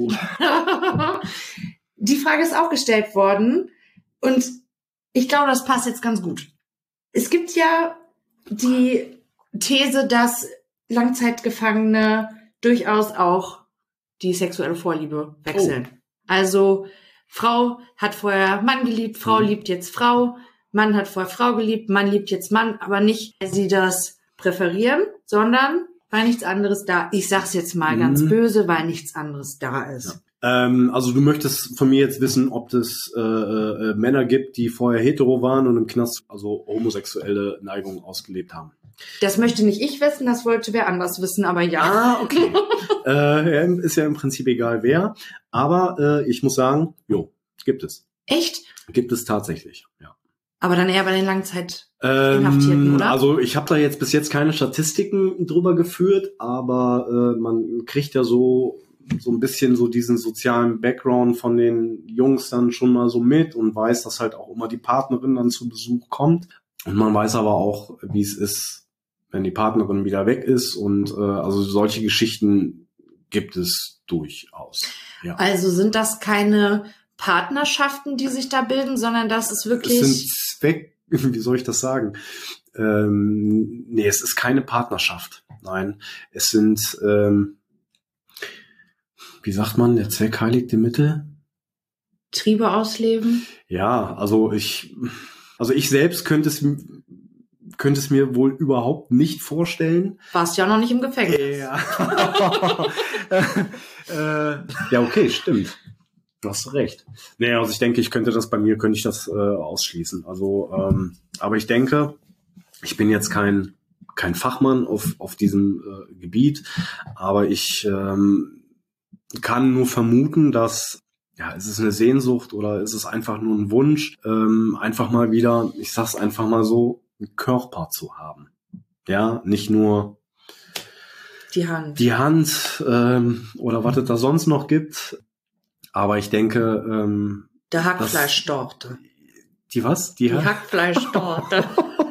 waren. Die Frage ist auch gestellt worden und ich glaube, das passt jetzt ganz gut. Es gibt ja die These, dass Langzeitgefangene durchaus auch die sexuelle Vorliebe wechseln. Oh. Also Frau hat vorher Mann geliebt, Frau mhm. liebt jetzt Frau, Mann hat vorher Frau geliebt, Mann liebt jetzt Mann, aber nicht, weil sie das präferieren, sondern weil nichts anderes da, ich sag's jetzt mal mhm. ganz böse, weil nichts anderes da ist. Ja. Ähm, also du möchtest von mir jetzt wissen, ob es äh, äh, Männer gibt, die vorher hetero waren und im Knast also homosexuelle Neigungen ausgelebt haben. Das möchte nicht ich wissen, das wollte wer anders wissen, aber ja. Ah, okay. äh, ist ja im Prinzip egal wer, aber äh, ich muss sagen, jo, gibt es. Echt? Gibt es tatsächlich, ja. Aber dann eher bei den Langzeitinhaftierten, ähm, oder? Also ich habe da jetzt bis jetzt keine Statistiken drüber geführt, aber äh, man kriegt ja so so ein bisschen so diesen sozialen Background von den Jungs dann schon mal so mit und weiß, dass halt auch immer die Partnerin dann zu Besuch kommt. Und man weiß aber auch, wie es ist, wenn die Partnerin wieder weg ist. Und äh, also solche Geschichten gibt es durchaus. Ja. Also sind das keine Partnerschaften, die sich da bilden, sondern das ist wirklich... Es sind Zweck, wie soll ich das sagen? Ähm, nee, es ist keine Partnerschaft. Nein, es sind, ähm, wie sagt man, der Zweck heiligt die Mittel? Triebe ausleben? Ja, also ich, also ich selbst könnte es, könnte es mir wohl überhaupt nicht vorstellen. Warst ja noch nicht im Gefängnis. Ja, äh, ja okay, stimmt. Du hast recht. Nee, also ich denke, ich könnte das bei mir, könnte ich das äh, ausschließen. Also, ähm, aber ich denke, ich bin jetzt kein kein Fachmann auf auf diesem äh, Gebiet, aber ich ähm, kann nur vermuten, dass ja, ist es eine Sehnsucht oder ist es einfach nur ein Wunsch, ähm, einfach mal wieder, ich sag's einfach mal so, einen Körper zu haben. Ja, nicht nur die Hand, die Hand ähm, oder was es da sonst noch gibt. Aber ich denke, ähm, der Hackfleischtorte. Die was? Die, die ha- Hackfleischtorte.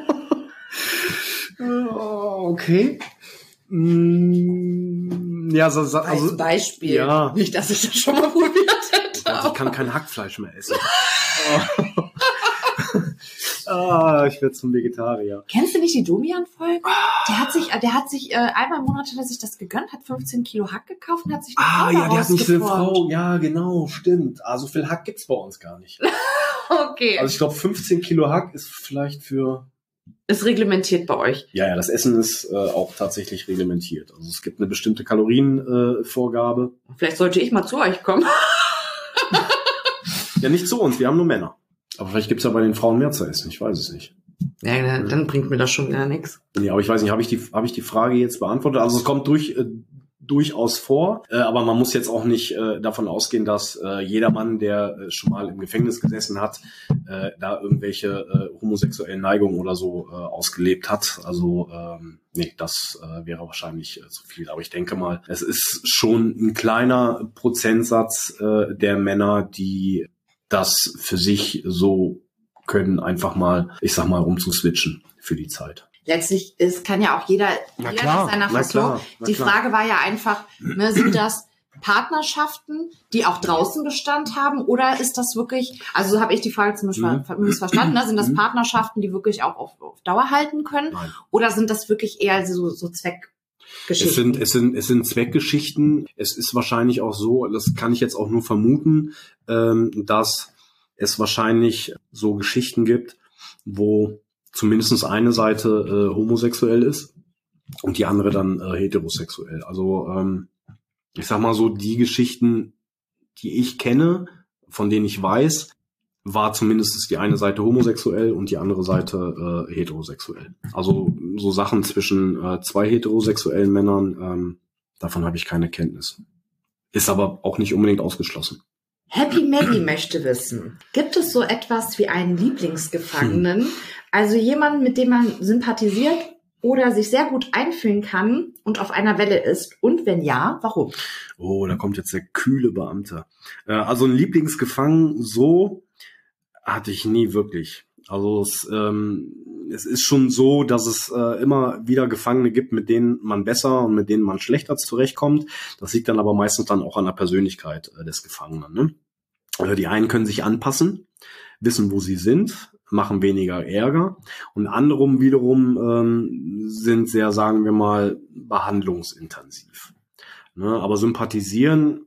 Okay. Mm, ja, so, so, also als Beispiel. Ja. Nicht, dass ich das schon mal probiert hätte. Also ich kann kein Hackfleisch mehr essen. Ah, ich werde zum Vegetarier. Kennst du nicht die Domian-Folge? Der hat sich, der hat sich äh, einmal im Monat hat er sich das gegönnt, hat fünfzehn Kilo Hack gekauft und hat sich eine Ah, Frau ja, der hat nicht so eine rausgeformt. Frau. Ja, genau, stimmt. Ah, so viel Hack gibt's bei uns gar nicht. Okay. Also ich glaube, fünfzehn Kilo Hack ist vielleicht für Ist reglementiert bei euch? Ja, ja, das Essen ist äh, auch tatsächlich reglementiert. Also es gibt eine bestimmte Kalorienvorgabe. Äh, Vorgabe. Vielleicht sollte ich mal zu euch kommen. Ja, nicht zu uns, wir haben nur Männer. Aber vielleicht gibt's ja bei den Frauen mehr zu essen, ich weiß es nicht. Ja, dann bringt mir das schon wieder nichts. Ja, aber ich weiß nicht, habe ich die habe ich die Frage jetzt beantwortet? Also es kommt durch äh, durchaus vor, äh, aber man muss jetzt auch nicht äh, davon ausgehen, dass äh, jeder Mann, der äh, schon mal im Gefängnis gesessen hat, äh, da irgendwelche äh, homosexuellen Neigungen oder so äh, ausgelebt hat. Also ähm, nee, das äh, wäre wahrscheinlich äh, zu viel. Aber ich denke mal, es ist schon ein kleiner Prozentsatz äh, der Männer, die das für sich so können, einfach mal, ich sag mal, umzuswitchen für die Zeit. Letztlich ist, kann ja auch jeder, na jeder klar, nach seiner na Fassung. klar, na Die klar. Frage war ja einfach, ne, sind das Partnerschaften, die auch draußen Bestand haben, oder ist das wirklich, also so habe ich die Frage zum Beispiel Mhm. missverstanden, ne, sind das Mhm. Partnerschaften, die wirklich auch auf, auf Dauer halten können, Nein. oder sind das wirklich eher so, so Zweckgeschichten? Es sind, es sind, es sind Zweckgeschichten. Es ist wahrscheinlich auch so, das kann ich jetzt auch nur vermuten, ähm, dass es wahrscheinlich so Geschichten gibt, wo zumindest eine Seite äh, homosexuell ist und die andere dann äh, heterosexuell. Also ähm, ich sag mal so, die Geschichten, die ich kenne, von denen ich weiß, war zumindest die eine Seite homosexuell und die andere Seite äh, heterosexuell. Also so Sachen zwischen äh, zwei heterosexuellen Männern, ähm, davon habe ich keine Kenntnis. Ist aber auch nicht unbedingt ausgeschlossen. Happy Maggie möchte wissen, gibt es so etwas wie einen Lieblingsgefangenen, also jemanden, mit dem man sympathisiert oder sich sehr gut einfühlen kann und auf einer Welle ist? Und wenn ja, warum? Oh, da kommt jetzt der kühle Beamte. Äh, also ein Lieblingsgefangen, so hatte ich nie wirklich. Also es, ähm, es ist schon so, dass es äh, immer wieder Gefangene gibt, mit denen man besser und mit denen man schlechter zurechtkommt. Das liegt dann aber meistens dann auch an der Persönlichkeit äh, des Gefangenen. Ne? Also die einen können sich anpassen, wissen, wo sie sind, machen weniger Ärger, und andere wiederum ähm, sind sehr, sagen wir mal, behandlungsintensiv. Ne? Aber sympathisieren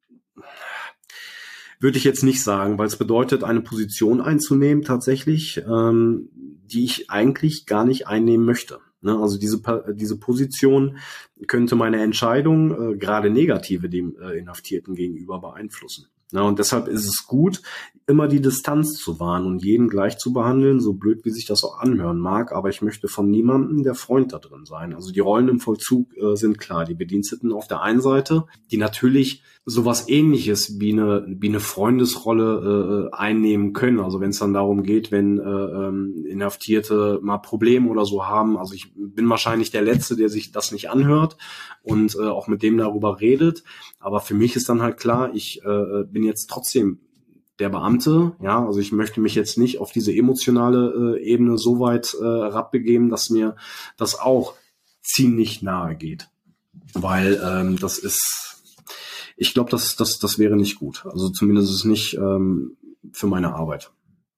würde ich jetzt nicht sagen, weil es bedeutet, eine Position einzunehmen tatsächlich, ähm, die ich eigentlich gar nicht einnehmen möchte. Ne? Also diese diese Position könnte meine Entscheidung, äh, gerade negative, dem äh, Inhaftierten gegenüber beeinflussen. Na, und deshalb ist es gut, immer die Distanz zu wahren und jeden gleich zu behandeln, so blöd wie sich das auch anhören mag. Aber ich möchte von niemandem der Freund da drin sein. Also die Rollen im Vollzug äh, sind klar. Die Bediensteten auf der einen Seite, die natürlich sowas Ähnliches wie eine, wie eine Freundesrolle äh, einnehmen können. Also wenn es dann darum geht, wenn äh, ähm, Inhaftierte mal Probleme oder so haben. Also ich bin wahrscheinlich der Letzte, der sich das nicht anhört und äh, auch mit dem darüber redet. Aber für mich ist dann halt klar, ich äh, bin jetzt trotzdem der Beamte, ja, also ich möchte mich jetzt nicht auf diese emotionale äh, Ebene so weit äh, rabbegeben, dass mir das auch ziemlich nahe geht. Weil ähm, das ist, ich glaube, das, das, das wäre nicht gut. Also zumindest ist es nicht ähm, für meine Arbeit.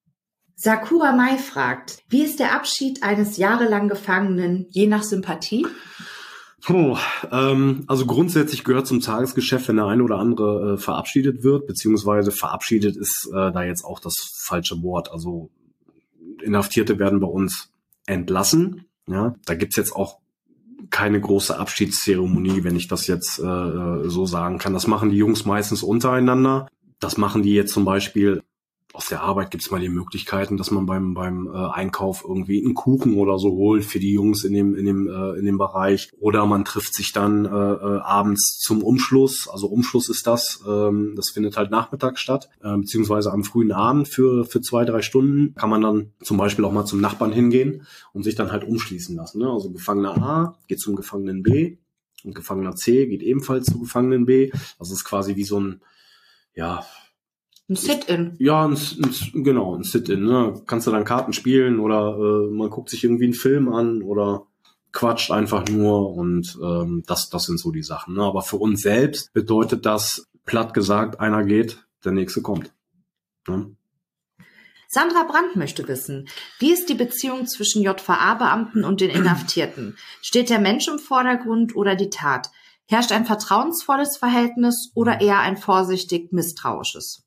Sakura Mai fragt, wie ist der Abschied eines jahrelang Gefangenen je nach Sympathie? Puh, ähm, also grundsätzlich gehört zum Tagesgeschäft, wenn der eine oder andere äh, verabschiedet wird, beziehungsweise verabschiedet ist äh, da jetzt auch das falsche Wort. Also Inhaftierte werden bei uns entlassen. Ja, da gibt's jetzt auch keine große Abschiedszeremonie, wenn ich das jetzt äh, so sagen kann. Das machen die Jungs meistens untereinander. Das machen die jetzt zum Beispiel. Auf der Arbeit gibt es mal die Möglichkeiten, dass man beim beim äh, Einkauf irgendwie einen Kuchen oder so holt für die Jungs in dem in dem äh, in dem Bereich, oder man trifft sich dann äh, äh, abends zum Umschluss. Also Umschluss ist das, ähm, das findet halt nachmittags statt, äh, beziehungsweise am frühen Abend für für zwei drei Stunden kann man dann zum Beispiel auch mal zum Nachbarn hingehen und sich dann halt umschließen lassen. Ne? Also Gefangener A geht zum Gefangenen B und Gefangener C geht ebenfalls zu Gefangenen B. Das ist quasi wie so ein, ja, Ein Sit-in. Ja, ein, ein, genau, ein Sit-in. Ne? Kannst du dann Karten spielen oder äh, man guckt sich irgendwie einen Film an oder quatscht einfach nur, und ähm, das, das sind so die Sachen. Ne? Aber für uns selbst bedeutet das, platt gesagt, einer geht, der nächste kommt. Ne? Sandra Brandt möchte wissen, wie ist die Beziehung zwischen J V A-Beamten und den Inhaftierten? Steht der Mensch im Vordergrund oder die Tat? Herrscht ein vertrauensvolles Verhältnis oder eher ein vorsichtig misstrauisches?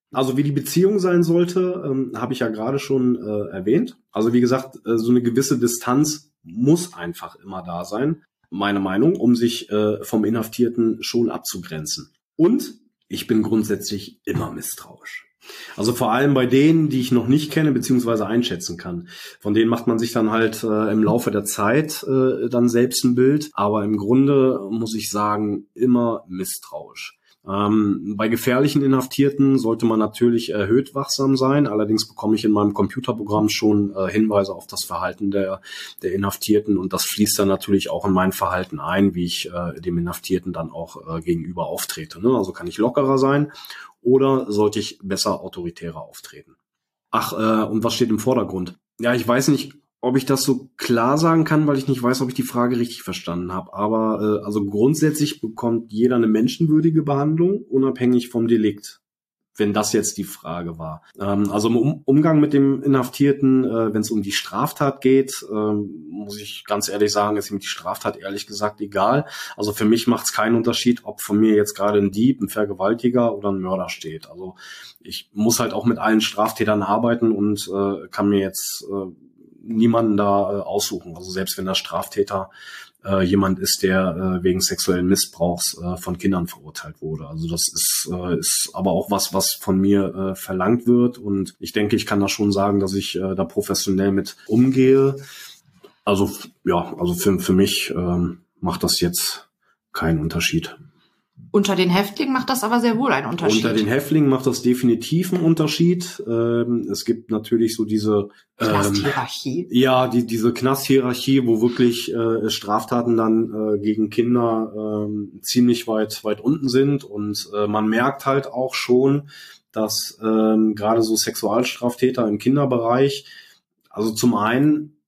Also wie die Beziehung sein sollte, ähm, habe ich ja gerade schon äh, erwähnt. Also wie gesagt, äh, so eine gewisse Distanz muss einfach immer da sein, meine Meinung, um sich äh, vom Inhaftierten schon abzugrenzen. Und ich bin grundsätzlich immer misstrauisch. Also vor allem bei denen, die ich noch nicht kenne bzw. einschätzen kann. Von denen macht man sich dann halt äh, im Laufe der Zeit äh, dann selbst ein Bild. Aber im Grunde muss ich sagen, immer misstrauisch. Ähm, bei gefährlichen Inhaftierten sollte man natürlich erhöht wachsam sein. Allerdings bekomme ich in meinem Computerprogramm schon äh, Hinweise auf das Verhalten der, der Inhaftierten. Und das fließt dann natürlich auch in mein Verhalten ein, wie ich äh, dem Inhaftierten dann auch äh, gegenüber auftrete. Ne? Also kann ich lockerer sein oder sollte ich besser autoritärer auftreten? Ach, äh, und was steht im Vordergrund? Ja, ich weiß nicht, ob ich das so klar sagen kann, weil ich nicht weiß, ob ich die Frage richtig verstanden habe. Aber äh, also grundsätzlich bekommt jeder eine menschenwürdige Behandlung, unabhängig vom Delikt, wenn das jetzt die Frage war. Ähm, also im um- Umgang mit dem Inhaftierten, äh, wenn es um die Straftat geht, äh, muss ich ganz ehrlich sagen, ist ihm die Straftat ehrlich gesagt egal. Also für mich macht es keinen Unterschied, ob von mir jetzt gerade ein Dieb, ein Vergewaltiger oder ein Mörder steht. Also ich muss halt auch mit allen Straftätern arbeiten und äh, kann mir jetzt äh, niemanden da äh, aussuchen. Also selbst wenn der Straftäter äh, jemand ist, der äh, wegen sexuellen Missbrauchs äh, von Kindern verurteilt wurde. Also das ist, äh, ist aber auch was, was von mir äh, verlangt wird. Und ich denke, ich kann da schon sagen, dass ich äh, da professionell mit umgehe. Also ja, also für, für mich äh, macht das jetzt keinen Unterschied. Unter den Häftlingen macht das aber sehr wohl einen Unterschied. Unter den Häftlingen macht das definitiv einen Unterschied. Ähm, es gibt natürlich so diese ähm, Knasthierarchie. Ja, die, diese Knasthierarchie, wo wirklich äh, Straftaten dann äh, gegen Kinder äh, ziemlich weit weit unten sind. Und äh, man merkt halt auch schon, dass äh, gerade so Sexualstraftäter im Kinderbereich, also zum einen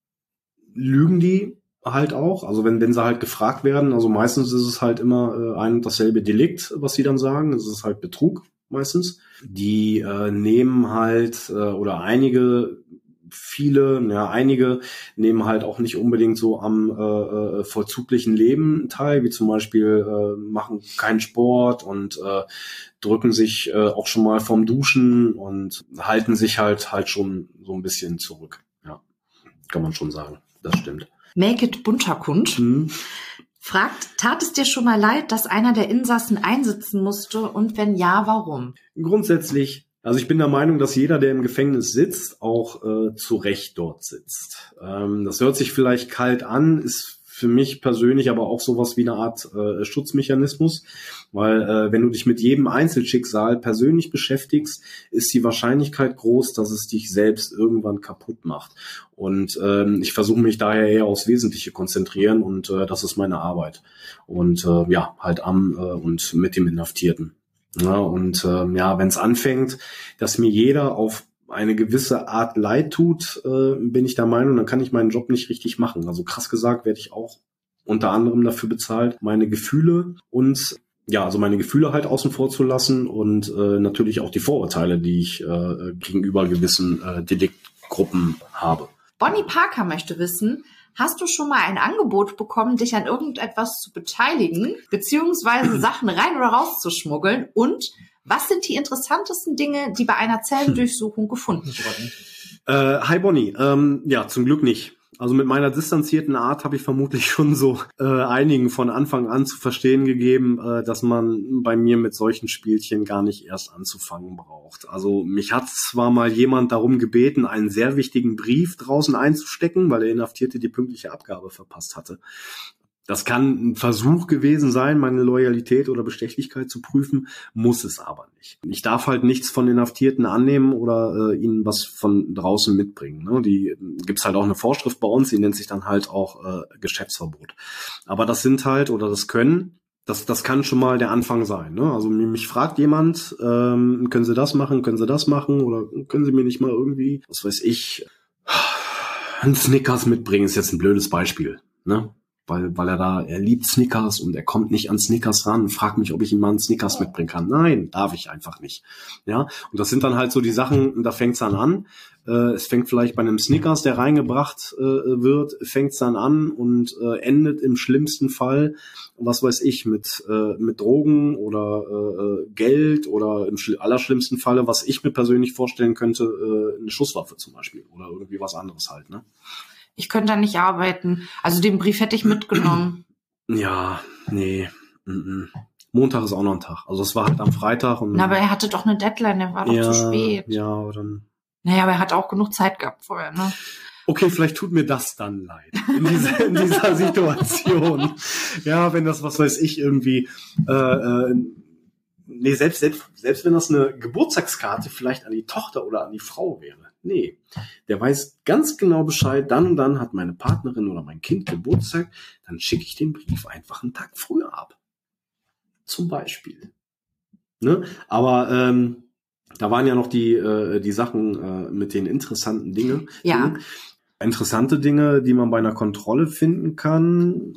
lügen die halt auch, also wenn wenn sie halt gefragt werden, also meistens ist es halt immer äh, ein und dasselbe Delikt, was sie dann sagen, es ist halt Betrug meistens. Die äh, nehmen halt, äh, oder einige, viele, ja einige nehmen halt auch nicht unbedingt so am äh, vollzuglichen Leben teil, wie zum Beispiel äh, machen keinen Sport und äh, drücken sich äh, auch schon mal vom Duschen und halten sich halt halt schon so ein bisschen zurück. Ja, kann man schon sagen, das stimmt. Make it Bunterkund Mhm. fragt, tat es dir schon mal leid, dass einer der Insassen einsitzen musste und wenn ja, warum? Grundsätzlich, also ich bin der Meinung, dass jeder, der im Gefängnis sitzt, auch äh, zu Recht dort sitzt. Ähm, das hört sich vielleicht kalt an, ist für mich persönlich aber auch sowas wie eine Art äh, Schutzmechanismus, weil äh, wenn du dich mit jedem Einzelschicksal persönlich beschäftigst, ist die Wahrscheinlichkeit groß, dass es dich selbst irgendwann kaputt macht. Und ähm, ich versuche mich daher eher aufs Wesentliche konzentrieren und äh, das ist meine Arbeit. Und äh, ja, halt am äh, und mit dem Inhaftierten. Ja, und äh, ja, wenn es anfängt, dass mir jeder auf eine gewisse Art leid tut, äh, bin ich der Meinung, dann kann ich meinen Job nicht richtig machen. Also krass gesagt werde ich auch unter anderem dafür bezahlt, meine Gefühle und ja, also meine Gefühle halt außen vor zu lassen und äh, natürlich auch die Vorurteile, die ich äh, gegenüber gewissen äh, Deliktgruppen habe. Bonnie Parker möchte wissen, hast du schon mal ein Angebot bekommen, dich an irgendetwas zu beteiligen, beziehungsweise Sachen rein oder raus zu schmuggeln? Und was sind die interessantesten Dinge, die bei einer Zellendurchsuchung gefunden wurden? Äh, hi Bonnie, ähm, ja, zum Glück nicht. Also mit meiner distanzierten Art habe ich vermutlich schon so äh, einigen von Anfang an zu verstehen gegeben, äh, dass man bei mir mit solchen Spielchen gar nicht erst anzufangen braucht. Also mich hat zwar mal jemand darum gebeten, einen sehr wichtigen Brief draußen einzustecken, weil der Inhaftierte die pünktliche Abgabe verpasst hatte. Das kann ein Versuch gewesen sein, meine Loyalität oder Bestechlichkeit zu prüfen, muss es aber nicht. Ich darf halt nichts von Inhaftierten annehmen oder äh, ihnen was von draußen mitbringen. Ne? Die gibt's halt auch eine Vorschrift bei uns, die nennt sich dann halt auch äh, Geschäftsverbot. Aber das sind halt, oder das können, das das kann schon mal der Anfang sein. Ne? Also mich fragt jemand, ähm, können Sie das machen, können Sie das machen oder können Sie mir nicht mal irgendwie, was weiß ich, einen Snickers mitbringen, ist jetzt ein blödes Beispiel, ne? weil weil er da, er liebt Snickers und er kommt nicht an Snickers ran, fragt mich, ob ich ihm mal einen Snickers mitbringen kann. Nein, darf ich einfach nicht. Ja, und das sind dann halt so die Sachen, da fängt's dann an. Äh, es fängt vielleicht bei einem Snickers, der reingebracht äh, wird, fängt's dann an und äh, endet im schlimmsten Fall, was weiß ich, mit äh, mit Drogen oder äh, Geld oder im allerschlimmsten Falle, was ich mir persönlich vorstellen könnte, äh, eine Schusswaffe zum Beispiel oder irgendwie was anderes halt, ne? Ich könnte da nicht arbeiten. Also den Brief hätte ich mitgenommen. Ja, nee. M-m. Montag ist auch noch ein Tag. Also es war halt am Freitag. Und Na, aber er hatte doch eine Deadline, der war doch ja, zu spät. Ja, aber dann... Naja, aber er hat auch genug Zeit gehabt vorher, ne? Okay, vielleicht tut mir das dann leid. In dieser, in dieser Situation. Ja, wenn das, was weiß ich, irgendwie... Äh, äh, nee, selbst, selbst, selbst wenn das eine Geburtstagskarte vielleicht an die Tochter oder an die Frau wäre. Nee, der weiß ganz genau Bescheid, dann und dann hat meine Partnerin oder mein Kind Geburtstag, dann schicke ich den Brief einfach einen Tag früher ab. Zum Beispiel. Ne? Aber ähm, da waren ja noch die, äh, die Sachen äh, mit den interessanten Dingen. Ja. Dingen. Interessante Dinge, die man bei einer Kontrolle finden kann,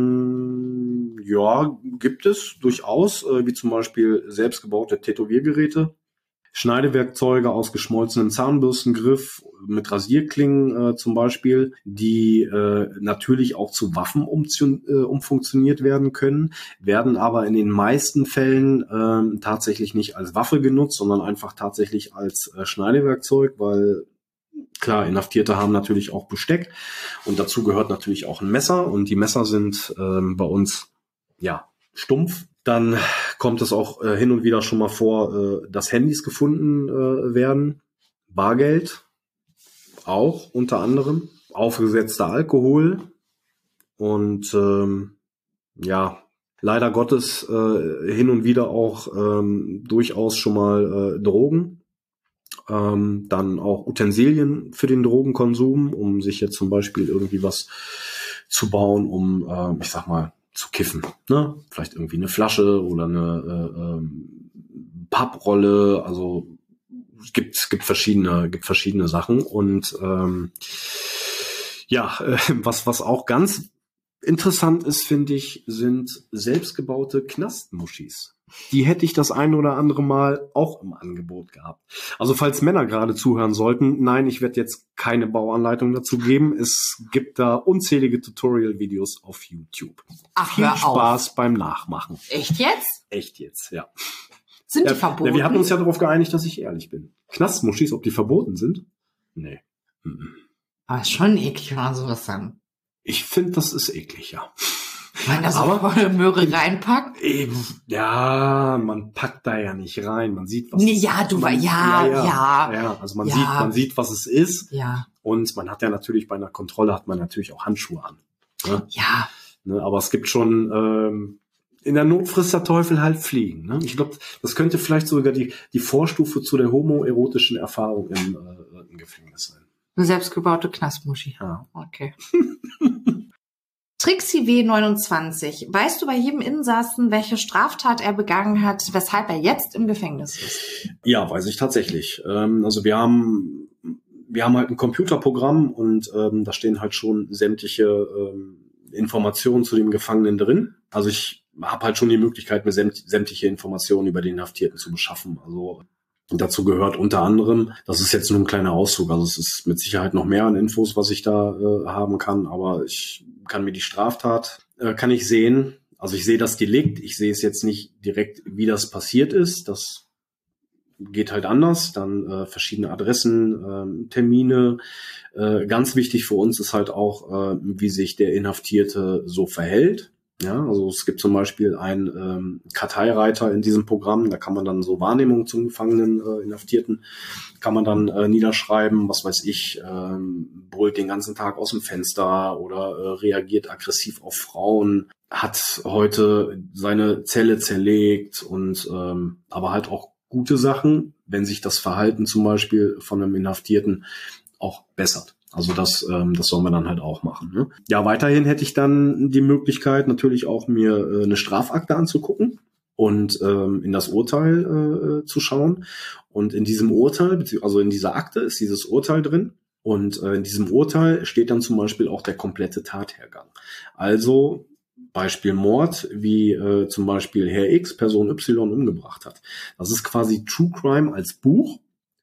mh, ja, gibt es durchaus, äh, wie zum Beispiel selbstgebaute Tätowiergeräte. Schneidewerkzeuge aus geschmolzenem Zahnbürstengriff mit Rasierklingen äh, zum Beispiel, die äh, natürlich auch zu Waffen umzu- äh, umfunktioniert werden können, werden aber in den meisten Fällen äh, tatsächlich nicht als Waffe genutzt, sondern einfach tatsächlich als äh, Schneidewerkzeug, weil klar, Inhaftierte haben natürlich auch Besteck und dazu gehört natürlich auch ein Messer und die Messer sind äh, bei uns ja stumpf. Dann kommt es auch äh, hin und wieder schon mal vor, äh, dass Handys gefunden äh, werden. Bargeld auch unter anderem. Aufgesetzter Alkohol. Und ähm, ja, leider Gottes äh, hin und wieder auch ähm, durchaus schon mal äh, Drogen. Ähm, dann auch Utensilien für den Drogenkonsum, um sich jetzt zum Beispiel irgendwie was zu bauen, um, äh, ich sag mal, zu kiffen, ne? Vielleicht irgendwie eine Flasche oder eine äh, ähm, Papprolle, also es gibt es gibt verschiedene gibt verschiedene Sachen und ähm, ja, äh, was was auch ganz interessant ist, finde ich, sind selbstgebaute Knastmuschis. Die hätte ich das ein oder andere Mal auch im Angebot gehabt. Also falls Männer gerade zuhören sollten, nein, ich werde jetzt keine Bauanleitung dazu geben. Es gibt da unzählige Tutorial-Videos auf YouTube. Ach, Viel hör Spaß auf. beim Nachmachen. Echt jetzt? Echt jetzt, ja. Sind die ja, verboten? Ja, wir hatten uns ja darauf geeinigt, dass ich ehrlich bin. Knastmuschis, ob die verboten sind? Nee. Mhm. Aber ist schon eklig, wenn man sowas dann. Ich finde, das ist eklig, ja. Wenn er so Aber- volle Möhre reinpackt? Eben, ja, man packt da ja nicht rein. Man sieht, was Nee, es ja, du man, war- ja, ja, ja. ja. Also man Ja. sieht, man sieht, was es ist. Ja. Und man hat ja natürlich bei einer Kontrolle hat man natürlich auch Handschuhe an. Ne? Ja. Ne? Aber es gibt schon ähm, in der Not frisst der Teufel halt Fliegen. Ne? Ich glaube, das könnte vielleicht sogar die die Vorstufe zu der homoerotischen Erfahrung im, äh, im Gefängnis sein. Eine selbstgebaute Knastmuschi. Ja. Okay. Trixie W neunundzwanzig. Weißt du bei jedem Insassen, welche Straftat er begangen hat, weshalb er jetzt im Gefängnis ist? Ja, weiß ich tatsächlich. Ähm, also wir haben wir haben halt ein Computerprogramm und ähm, da stehen halt schon sämtliche ähm, Informationen zu dem Gefangenen drin. Also ich habe halt schon die Möglichkeit, mir sämt, sämtliche Informationen über den Inhaftierten zu beschaffen. Also dazu gehört unter anderem, das ist jetzt nur ein kleiner Auszug, also es ist mit Sicherheit noch mehr an Infos, was ich da äh, haben kann, aber ich kann mir die Straftat, äh, kann ich sehen. Also ich sehe das Delikt, ich sehe es jetzt nicht direkt, wie das passiert ist. Das geht halt anders. Dann äh, verschiedene Adressen, äh, Termine. Äh, ganz wichtig für uns ist halt auch, äh, wie sich der Inhaftierte so verhält. Ja, also es gibt zum Beispiel einen ähm, Karteireiter in diesem Programm, da kann man dann so Wahrnehmungen zum Gefangenen, äh, Inhaftierten, kann man dann äh, niederschreiben, was weiß ich, ähm, brüllt den ganzen Tag aus dem Fenster oder äh, reagiert aggressiv auf Frauen, hat heute seine Zelle zerlegt und ähm, aber halt auch gute Sachen, wenn sich das Verhalten zum Beispiel von einem Inhaftierten auch bessert. Also das, ähm, das sollen wir dann halt auch machen. Ne? Ja, weiterhin hätte ich dann die Möglichkeit, natürlich auch mir äh, eine Strafakte anzugucken und ähm, in das Urteil äh, zu schauen. Und in diesem Urteil, also in dieser Akte ist dieses Urteil drin. Und äh, in diesem Urteil steht dann zum Beispiel auch der komplette Tathergang. Also Beispiel Mord, wie äh, zum Beispiel Herr X Person Y umgebracht hat. Das ist quasi True Crime als Buch,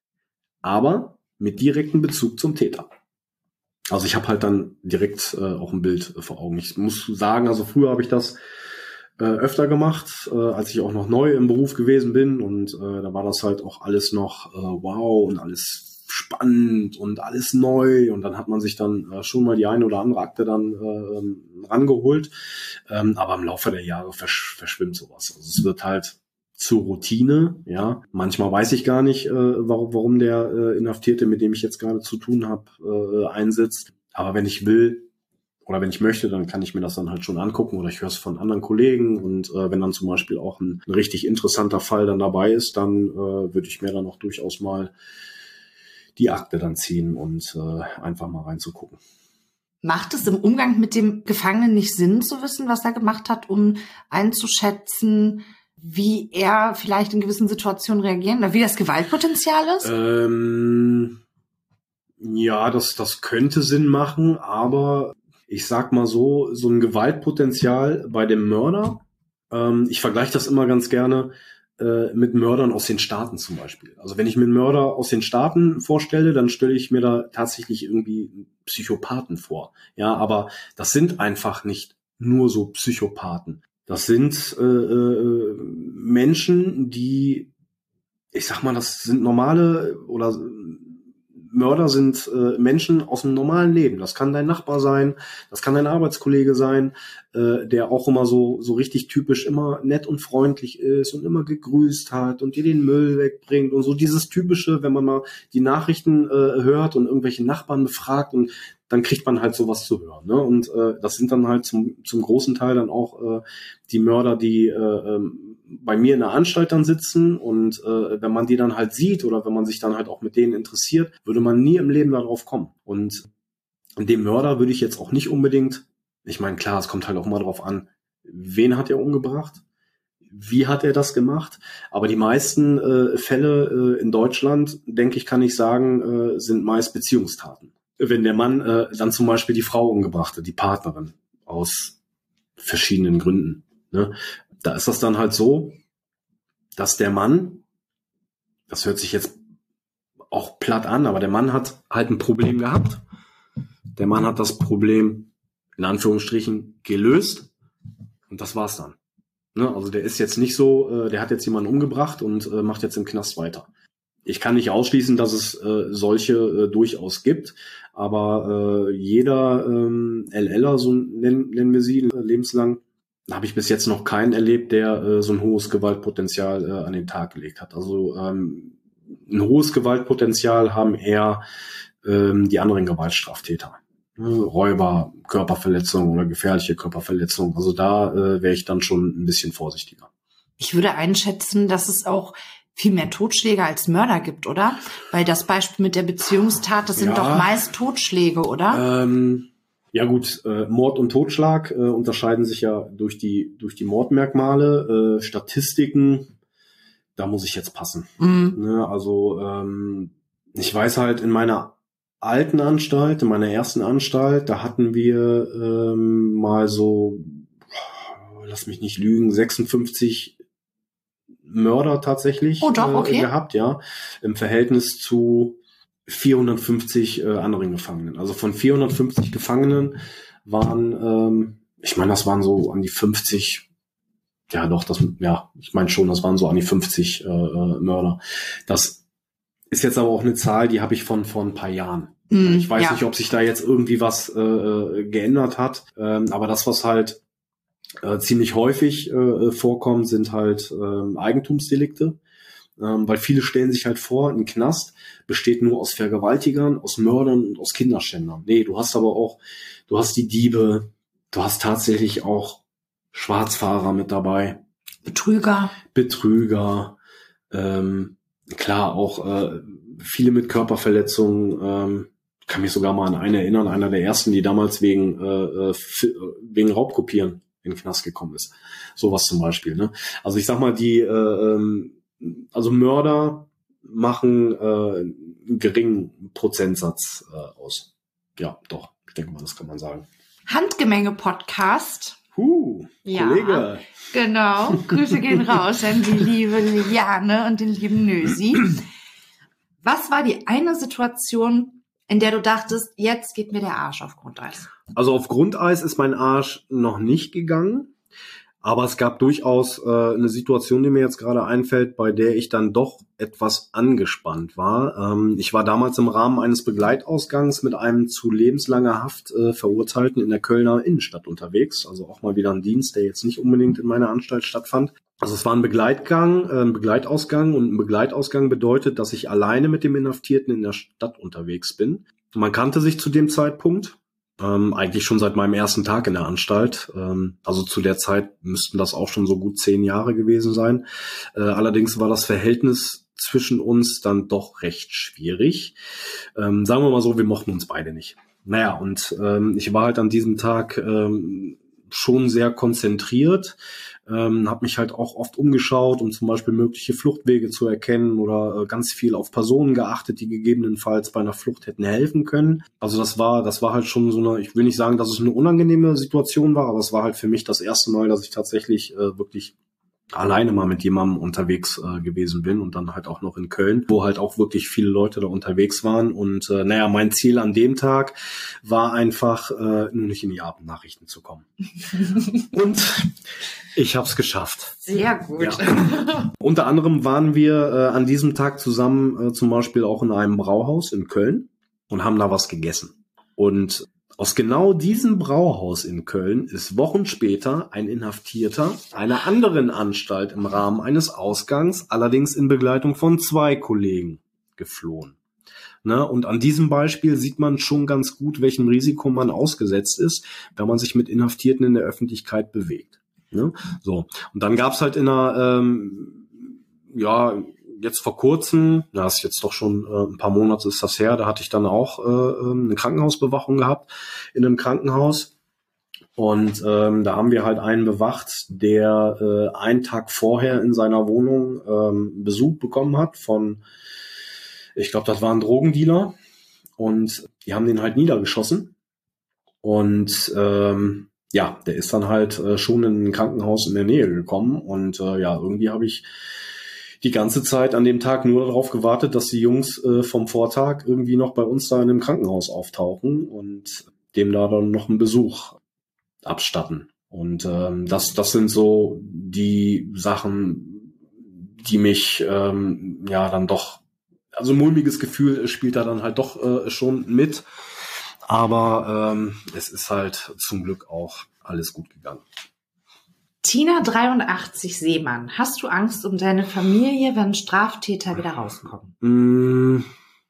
aber mit direktem Bezug zum Täter. Also ich habe halt dann direkt äh, auch ein Bild äh, vor Augen. Ich muss sagen, also früher habe ich das äh, öfter gemacht, äh, als ich auch noch neu im Beruf gewesen bin. Und äh, da war das halt auch alles noch äh, wow und alles spannend und alles neu. Und dann hat man sich dann äh, schon mal die eine oder andere Akte dann äh, rangeholt. Ähm, aber im Laufe der Jahre versch- verschwimmt sowas. Also es wird halt zur Routine, ja. Manchmal weiß ich gar nicht, äh, warum, warum der äh, Inhaftierte, mit dem ich jetzt gerade zu tun habe, äh, einsitzt. Aber wenn ich will oder wenn ich möchte, dann kann ich mir das dann halt schon angucken oder ich höre es von anderen Kollegen. Und äh, wenn dann zum Beispiel auch ein, ein richtig interessanter Fall dann dabei ist, dann äh, würde ich mir dann auch durchaus mal die Akte dann ziehen und äh, einfach mal reinzugucken. Macht es im Umgang mit dem Gefangenen nicht Sinn zu wissen, was er gemacht hat, um einzuschätzen, wie er vielleicht in gewissen Situationen reagieren oder wie das Gewaltpotenzial ist? Ähm, ja, das, das könnte Sinn machen, aber ich sag mal so, so ein Gewaltpotenzial bei dem Mörder, ähm, ich vergleiche das immer ganz gerne äh, mit Mördern aus den Staaten zum Beispiel. Also wenn ich mir einen Mörder aus den Staaten vorstelle, dann stelle ich mir da tatsächlich irgendwie einen Psychopathen vor. Ja, aber das sind einfach nicht nur so Psychopathen. Das sind äh, äh, Menschen, die, ich sag mal, das sind normale oder Mörder sind äh, Menschen aus dem normalen Leben. Das kann dein Nachbar sein, das kann dein Arbeitskollege sein, äh, der auch immer so so richtig typisch immer nett und freundlich ist und immer gegrüßt hat und dir den Müll wegbringt und so dieses typische, wenn man mal die Nachrichten äh, hört und irgendwelche Nachbarn befragt und dann kriegt man halt sowas zu hören. Ne? Und äh, das sind dann halt zum zum großen Teil dann auch äh, die Mörder, die äh, ähm, bei mir in der Anstalt dann sitzen und äh, wenn man die dann halt sieht oder wenn man sich dann halt auch mit denen interessiert, würde man nie im Leben darauf kommen. Und dem Mörder würde ich jetzt auch nicht unbedingt, ich meine, klar, es kommt halt auch mal drauf an, wen hat er umgebracht, wie hat er das gemacht, aber die meisten äh, Fälle äh, in Deutschland, denke ich, kann ich sagen, äh, sind meist Beziehungstaten. Wenn der Mann äh, dann zum Beispiel die Frau umgebracht hat, die Partnerin, aus verschiedenen Gründen, ne? Da ist das dann halt so, dass der Mann, das hört sich jetzt auch platt an, aber der Mann hat halt ein Problem gehabt. Der Mann hat das Problem, in Anführungsstrichen, gelöst und das war's dann. Ne? Also der ist jetzt nicht so, äh, der hat jetzt jemanden umgebracht und äh, macht jetzt im Knast weiter. Ich kann nicht ausschließen, dass es äh, solche äh, durchaus gibt, aber äh, jeder ähm, LLer, so nennen, nennen wir sie, äh, lebenslang, habe ich bis jetzt noch keinen erlebt, der äh, so ein hohes Gewaltpotenzial äh, an den Tag gelegt hat. Also ähm, ein hohes Gewaltpotenzial haben eher ähm, die anderen Gewaltstraftäter. Äh, Räuber, Körperverletzung oder gefährliche Körperverletzung. Also da äh, wäre ich dann schon ein bisschen vorsichtiger. Ich würde einschätzen, dass es auch viel mehr Totschläge als Mörder gibt, oder? Weil das Beispiel mit der Beziehungstat, das sind ja, doch meist Totschläge, oder? Ähm, Ja gut, äh, Mord und Totschlag äh, unterscheiden sich ja durch die durch die Mordmerkmale, äh, Statistiken. Da muss ich jetzt passen. Mhm. Ne, also ähm, ich weiß halt in meiner alten Anstalt, in meiner ersten Anstalt, da hatten wir ähm, mal so, lass mich nicht lügen, sechsundfünfzig Mörder tatsächlich oh, doch, okay. äh, gehabt, ja, im Verhältnis zu vierhundertfünfzig äh, anderen Gefangenen. Also von vierhundertfünfzig Gefangenen waren, ähm, ich meine, das waren so an die fünfzig, ja doch, das, ja, ich meine schon, das waren so an die fünfzig äh, äh, Mörder. Das ist jetzt aber auch eine Zahl, die habe ich von vor ein paar Jahren. Mm, ich weiß ja. nicht, ob sich da jetzt irgendwie was äh, geändert hat, ähm, aber das, was halt äh, ziemlich häufig äh, vorkommt, sind halt äh, Eigentumsdelikte. Ähm, weil viele stellen sich halt vor, ein Knast besteht nur aus Vergewaltigern, aus Mördern und aus Kinderschändern. Nee, du hast aber auch, du hast die Diebe, du hast tatsächlich auch Schwarzfahrer mit dabei. Betrüger. Betrüger, ähm, klar, auch äh, viele mit Körperverletzungen. Ähm, kann mich sogar mal an einen erinnern, einer der ersten, die damals wegen, äh, wegen Raubkopieren in den Knast gekommen ist. Sowas zum Beispiel. Ne? Also ich sag mal, die äh, ähm, Also Mörder machen äh, geringen Prozentsatz äh, aus. Ja, doch, ich denke mal, das kann man sagen. Handgemenge-Podcast. Huh, ja, Kollege. Genau, Grüße gehen raus an die liebe Liane und den lieben Nösi. Was war die eine Situation, in der du dachtest, jetzt geht mir der Arsch auf Grundeis? Also auf Grundeis ist mein Arsch noch nicht gegangen. Aber es gab durchaus äh, eine Situation, die mir jetzt gerade einfällt, bei der ich dann doch etwas angespannt war. Ähm, ich war damals im Rahmen eines Begleitausgangs mit einem zu lebenslanger Haft äh, Verurteilten in der Kölner Innenstadt unterwegs. Also auch mal wieder ein Dienst, der jetzt nicht unbedingt in meiner Anstalt stattfand. Also es war ein Begleitgang, äh, ein Begleitausgang und ein Begleitausgang bedeutet, dass ich alleine mit dem Inhaftierten in der Stadt unterwegs bin. Man kannte sich zu dem Zeitpunkt. Ähm, eigentlich schon seit meinem ersten Tag in der Anstalt. Ähm, also zu der Zeit müssten das auch schon so gut zehn Jahre gewesen sein. Äh, allerdings war das Verhältnis zwischen uns dann doch recht schwierig. Ähm, sagen wir mal so, wir mochten uns beide nicht. Naja, und ähm, ich war halt an diesem Tag ähm, schon sehr konzentriert, ähm, habe mich halt auch oft umgeschaut, um zum Beispiel mögliche Fluchtwege zu erkennen oder äh, ganz viel auf Personen geachtet, die gegebenenfalls bei einer Flucht hätten helfen können. Also das war, das war halt schon so eine, ich will nicht sagen, dass es eine unangenehme Situation war, aber es war halt für mich das erste Mal, dass ich tatsächlich äh, wirklich alleine mal mit jemandem unterwegs äh, gewesen bin und dann halt auch noch in Köln, wo halt auch wirklich viele Leute da unterwegs waren. Und äh, naja, mein Ziel an dem Tag war einfach, äh, nur nicht in die Abendnachrichten zu kommen. Und ich habe es geschafft. Sehr gut. Ja. Unter anderem waren wir äh, an diesem Tag zusammen äh, zum Beispiel auch in einem Brauhaus in Köln und haben da was gegessen. Und aus genau diesem Brauhaus in Köln ist Wochen später ein Inhaftierter einer anderen Anstalt im Rahmen eines Ausgangs, allerdings in Begleitung von zwei Kollegen, geflohen. Ne? Und an diesem Beispiel sieht man schon ganz gut, welchem Risiko man ausgesetzt ist, wenn man sich mit Inhaftierten in der Öffentlichkeit bewegt. Ne? So. Und dann gab's halt in einer, ähm, ja, jetzt vor kurzem, das ist jetzt doch schon äh, ein paar Monate ist das her, da hatte ich dann auch äh, eine Krankenhausbewachung gehabt in einem Krankenhaus. Und ähm, da haben wir halt einen bewacht, der äh, einen Tag vorher in seiner Wohnung ähm, Besuch bekommen hat von, ich glaube, das war ein Drogendealer. Und die haben den halt niedergeschossen. Und ähm, ja, der ist dann halt äh, schon in ein Krankenhaus in der Nähe gekommen. Und äh, ja, irgendwie habe ich die ganze Zeit an dem Tag nur darauf gewartet, dass die Jungs äh, vom Vortag irgendwie noch bei uns da in dem Krankenhaus auftauchen und dem da dann noch einen Besuch abstatten. Und ähm, das, das sind so die Sachen, die mich ähm, ja dann doch, also mulmiges Gefühl spielt da dann halt doch äh, schon mit. Aber ähm, es ist halt zum Glück auch alles gut gegangen. Tina dreiundachtzig Seemann, hast du Angst um deine Familie, wenn Straftäter wieder rauskommen? Mmh.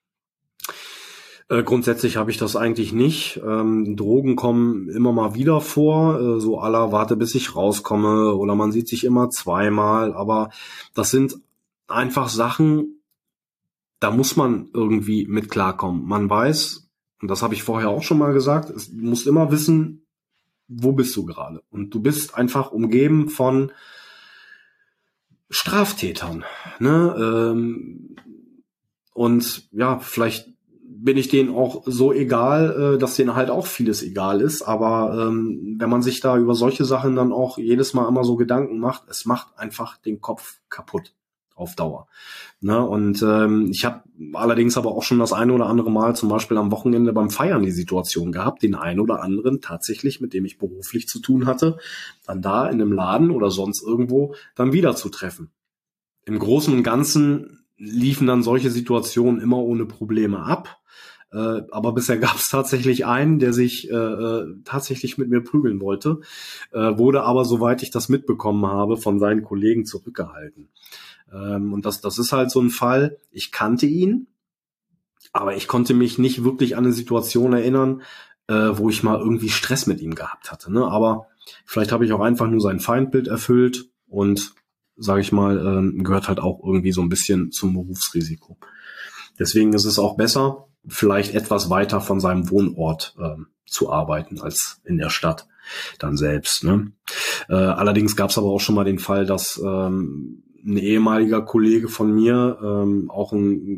Äh, grundsätzlich habe ich das eigentlich nicht. Ähm, Drogen kommen immer mal wieder vor, äh, so à la warte bis ich rauskomme oder man sieht sich immer zweimal, aber das sind einfach Sachen, da muss man irgendwie mit klarkommen. Man weiß, und das habe ich vorher auch schon mal gesagt, es, du musst immer wissen, wo bist du gerade? Und du bist einfach umgeben von Straftätern, ne? Ähm, und ja, vielleicht bin ich denen auch so egal, äh, dass denen halt auch vieles egal ist. Aber ähm, wenn man sich da über solche Sachen dann auch jedes Mal immer so Gedanken macht, es macht einfach den Kopf kaputt auf Dauer. Ne? Und ähm, ich habe allerdings aber auch schon das eine oder andere Mal zum Beispiel am Wochenende beim Feiern die Situation gehabt, den einen oder anderen tatsächlich, mit dem ich beruflich zu tun hatte, dann da in einem Laden oder sonst irgendwo dann wieder zu treffen. Im Großen und Ganzen liefen dann solche Situationen immer ohne Probleme ab. Äh, aber bisher gab es tatsächlich einen, der sich äh, tatsächlich mit mir prügeln wollte, äh, wurde aber, soweit ich das mitbekommen habe, von seinen Kollegen zurückgehalten. Ähm, und das, das ist halt so ein Fall, ich kannte ihn, aber ich konnte mich nicht wirklich an eine Situation erinnern, äh, wo ich mal irgendwie Stress mit ihm gehabt hatte. Ne? Aber vielleicht habe ich auch einfach nur sein Feindbild erfüllt und, sage ich mal, ähm, gehört halt auch irgendwie so ein bisschen zum Berufsrisiko. Deswegen ist es auch besser, vielleicht etwas weiter von seinem Wohnort ähm, zu arbeiten als in der Stadt dann selbst. Ne? Äh, allerdings gab es aber auch schon mal den Fall, dass ähm, ein ehemaliger Kollege von mir, ähm, auch ein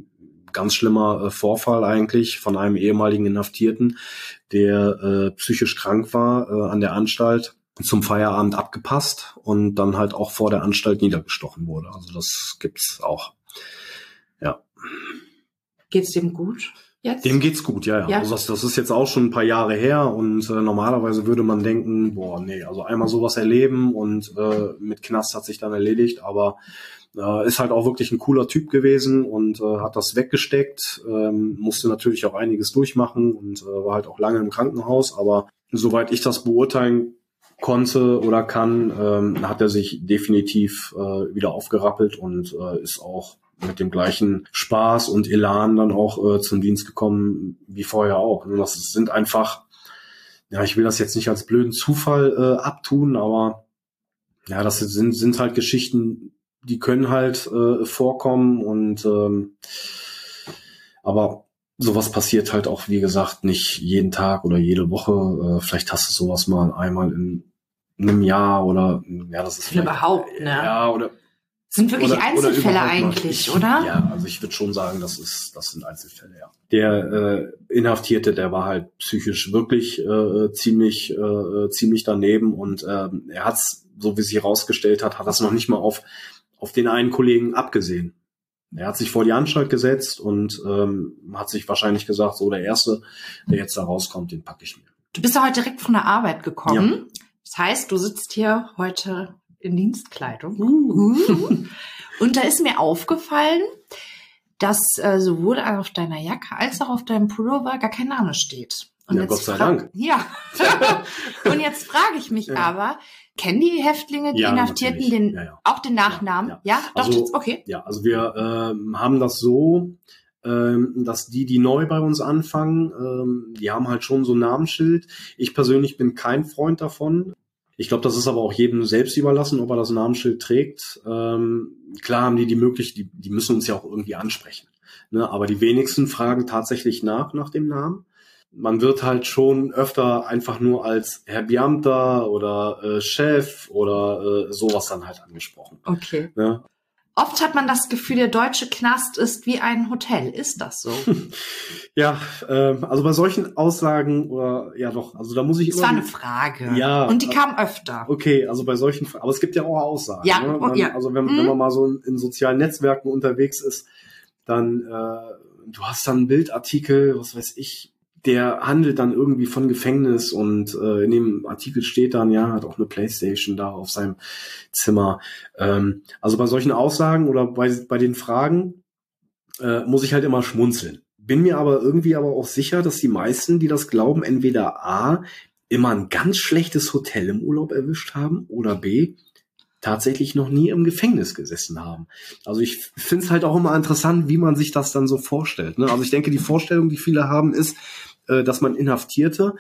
ganz schlimmer äh, Vorfall eigentlich von einem ehemaligen Inhaftierten, der äh, psychisch krank war, äh, an der Anstalt, zum Feierabend abgepasst und dann halt auch vor der Anstalt niedergestochen wurde. Also das gibt's auch. Ja. Geht's dem gut jetzt? Dem geht's gut, ja, ja. ja. Also das, das ist jetzt auch schon ein paar Jahre her und äh, normalerweise würde man denken, boah, nee, also einmal sowas erleben und äh, mit Knast hat sich dann erledigt, aber äh, ist halt auch wirklich ein cooler Typ gewesen und äh, hat das weggesteckt, ähm, musste natürlich auch einiges durchmachen und äh, war halt auch lange im Krankenhaus, aber soweit ich das beurteilen konnte oder kann, ähm, hat er sich definitiv äh, wieder aufgerappelt und äh, ist auch mit dem gleichen Spaß und Elan dann auch äh, zum Dienst gekommen wie vorher auch. Und das sind einfach, ja, ich will das jetzt nicht als blöden Zufall äh, abtun, aber ja, das sind sind halt Geschichten, die können halt äh, vorkommen und ähm, aber sowas passiert halt auch, wie gesagt, nicht jeden Tag oder jede Woche. Äh, vielleicht hast du sowas mal einmal in einem Jahr oder ja, das ist überhaupt, ne? Ja, oder sind wirklich oder, Einzelfälle oder eigentlich, ich, oder? Ja, also ich würde schon sagen, das ist, das sind Einzelfälle, ja. Der äh, Inhaftierte, der war halt psychisch wirklich äh, ziemlich, äh, ziemlich daneben und äh, er hat's, so wie sich herausgestellt hat, hat das noch nicht mal auf auf den einen Kollegen abgesehen. Er hat sich vor die Anstalt gesetzt und ähm, hat sich wahrscheinlich gesagt, so der Erste, der jetzt da rauskommt, den packe ich mir. Du bist ja heute direkt von der Arbeit gekommen. Ja. Das heißt, du sitzt hier heute in Dienstkleidung. Uh. Und da ist mir aufgefallen, dass äh, sowohl auf deiner Jacke als auch auf deinem Pullover gar kein Name steht. Und ja, jetzt Gott sei fra- Dank. Ja. Und jetzt frage ich mich ja. aber, kennen die Häftlinge, die ja, Inhaftierten, den, ja, ja. auch den Nachnamen? Ja, ja, ja? Doch, also, das, okay. Ja, also wir ähm, haben das so, ähm, dass die, die neu bei uns anfangen, ähm, die haben halt schon so ein Namensschild. Ich persönlich bin kein Freund davon. Ich glaube, das ist aber auch jedem selbst überlassen, ob er das Namensschild trägt. Ähm, klar haben die die Möglichkeit, die, die müssen uns ja auch irgendwie ansprechen. Ne? Aber die wenigsten fragen tatsächlich nach, nach dem Namen. Man wird halt schon öfter einfach nur als Herr Beamter oder äh, Chef oder äh, sowas dann halt angesprochen. Okay. Ne? Oft hat man das Gefühl, der deutsche Knast ist wie ein Hotel. Ist das so? Ja, ähm, also bei solchen Aussagen oder ja doch, also da muss ich das immer... Das war eine Frage. Ja. Und die kam öfter. Okay, also bei solchen, aber es gibt ja auch Aussagen. Ja, ne? oh, man, ja. Also wenn, hm. wenn man mal so in, in sozialen Netzwerken unterwegs ist, dann äh, du hast dann einen Bildartikel, was weiß ich, der handelt dann irgendwie von Gefängnis und äh, in dem Artikel steht dann, ja, hat auch eine Playstation da auf seinem Zimmer. Ähm, also bei solchen Aussagen oder bei, bei den Fragen äh, muss ich halt immer schmunzeln. Bin mir aber irgendwie aber auch sicher, dass die meisten, die das glauben, entweder A, immer ein ganz schlechtes Hotel im Urlaub erwischt haben oder B, tatsächlich noch nie im Gefängnis gesessen haben. Also ich finde es halt auch immer interessant, wie man sich das dann so vorstellt. Ne? Also ich denke, die Vorstellung, die viele haben, ist, äh, dass man Inhaftierte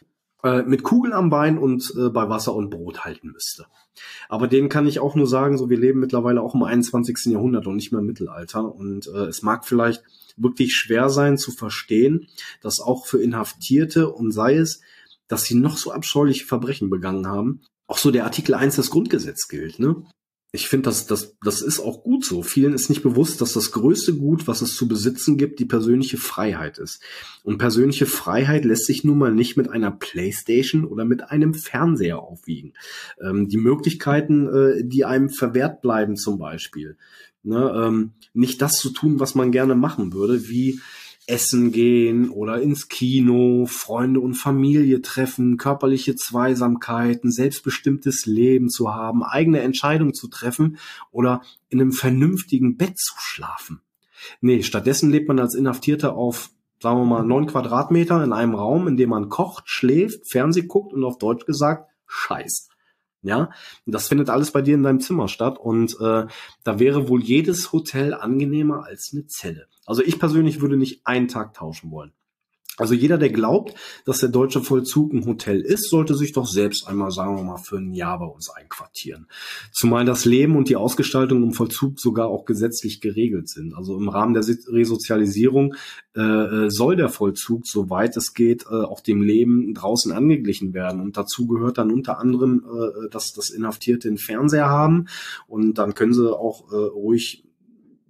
äh, mit Kugel am Bein und äh, bei Wasser und Brot halten müsste. Aber denen kann ich auch nur sagen, so wir leben mittlerweile auch im einundzwanzigsten Jahrhundert und nicht mehr im Mittelalter. Und äh, es mag vielleicht wirklich schwer sein zu verstehen, dass auch für Inhaftierte und sei es, dass sie noch so abscheuliche Verbrechen begangen haben, auch so der Artikel eins des Grundgesetzes gilt, ne? Ich finde, das, das, das ist auch gut so. Vielen ist nicht bewusst, dass das größte Gut, was es zu besitzen gibt, die persönliche Freiheit ist. Und persönliche Freiheit lässt sich nun mal nicht mit einer Playstation oder mit einem Fernseher aufwiegen. Ähm, die Möglichkeiten, äh, die einem verwehrt bleiben zum Beispiel, ne, ähm, nicht das zu tun, was man gerne machen würde, wie essen gehen oder ins Kino, Freunde und Familie treffen, körperliche Zweisamkeiten, selbstbestimmtes Leben zu haben, eigene Entscheidungen zu treffen oder in einem vernünftigen Bett zu schlafen. Nee, stattdessen lebt man als Inhaftierter auf, sagen wir mal, neun Quadratmeter in einem Raum, in dem man kocht, schläft, Fernseh guckt und auf Deutsch gesagt scheißt. Ja, das findet alles bei dir in deinem Zimmer statt und äh, da wäre wohl jedes Hotel angenehmer als eine Zelle. Also ich persönlich würde nicht einen Tag tauschen wollen. Also jeder, der glaubt, dass der deutsche Vollzug ein Hotel ist, sollte sich doch selbst einmal, sagen wir mal, für ein Jahr bei uns einquartieren. Zumal das Leben und die Ausgestaltung im Vollzug sogar auch gesetzlich geregelt sind. Also im Rahmen der Resozialisierung äh, soll der Vollzug, soweit es geht, äh, auch dem Leben draußen angeglichen werden. Und dazu gehört dann unter anderem, äh, dass das Inhaftierte einen Fernseher haben und dann können sie auch äh, ruhig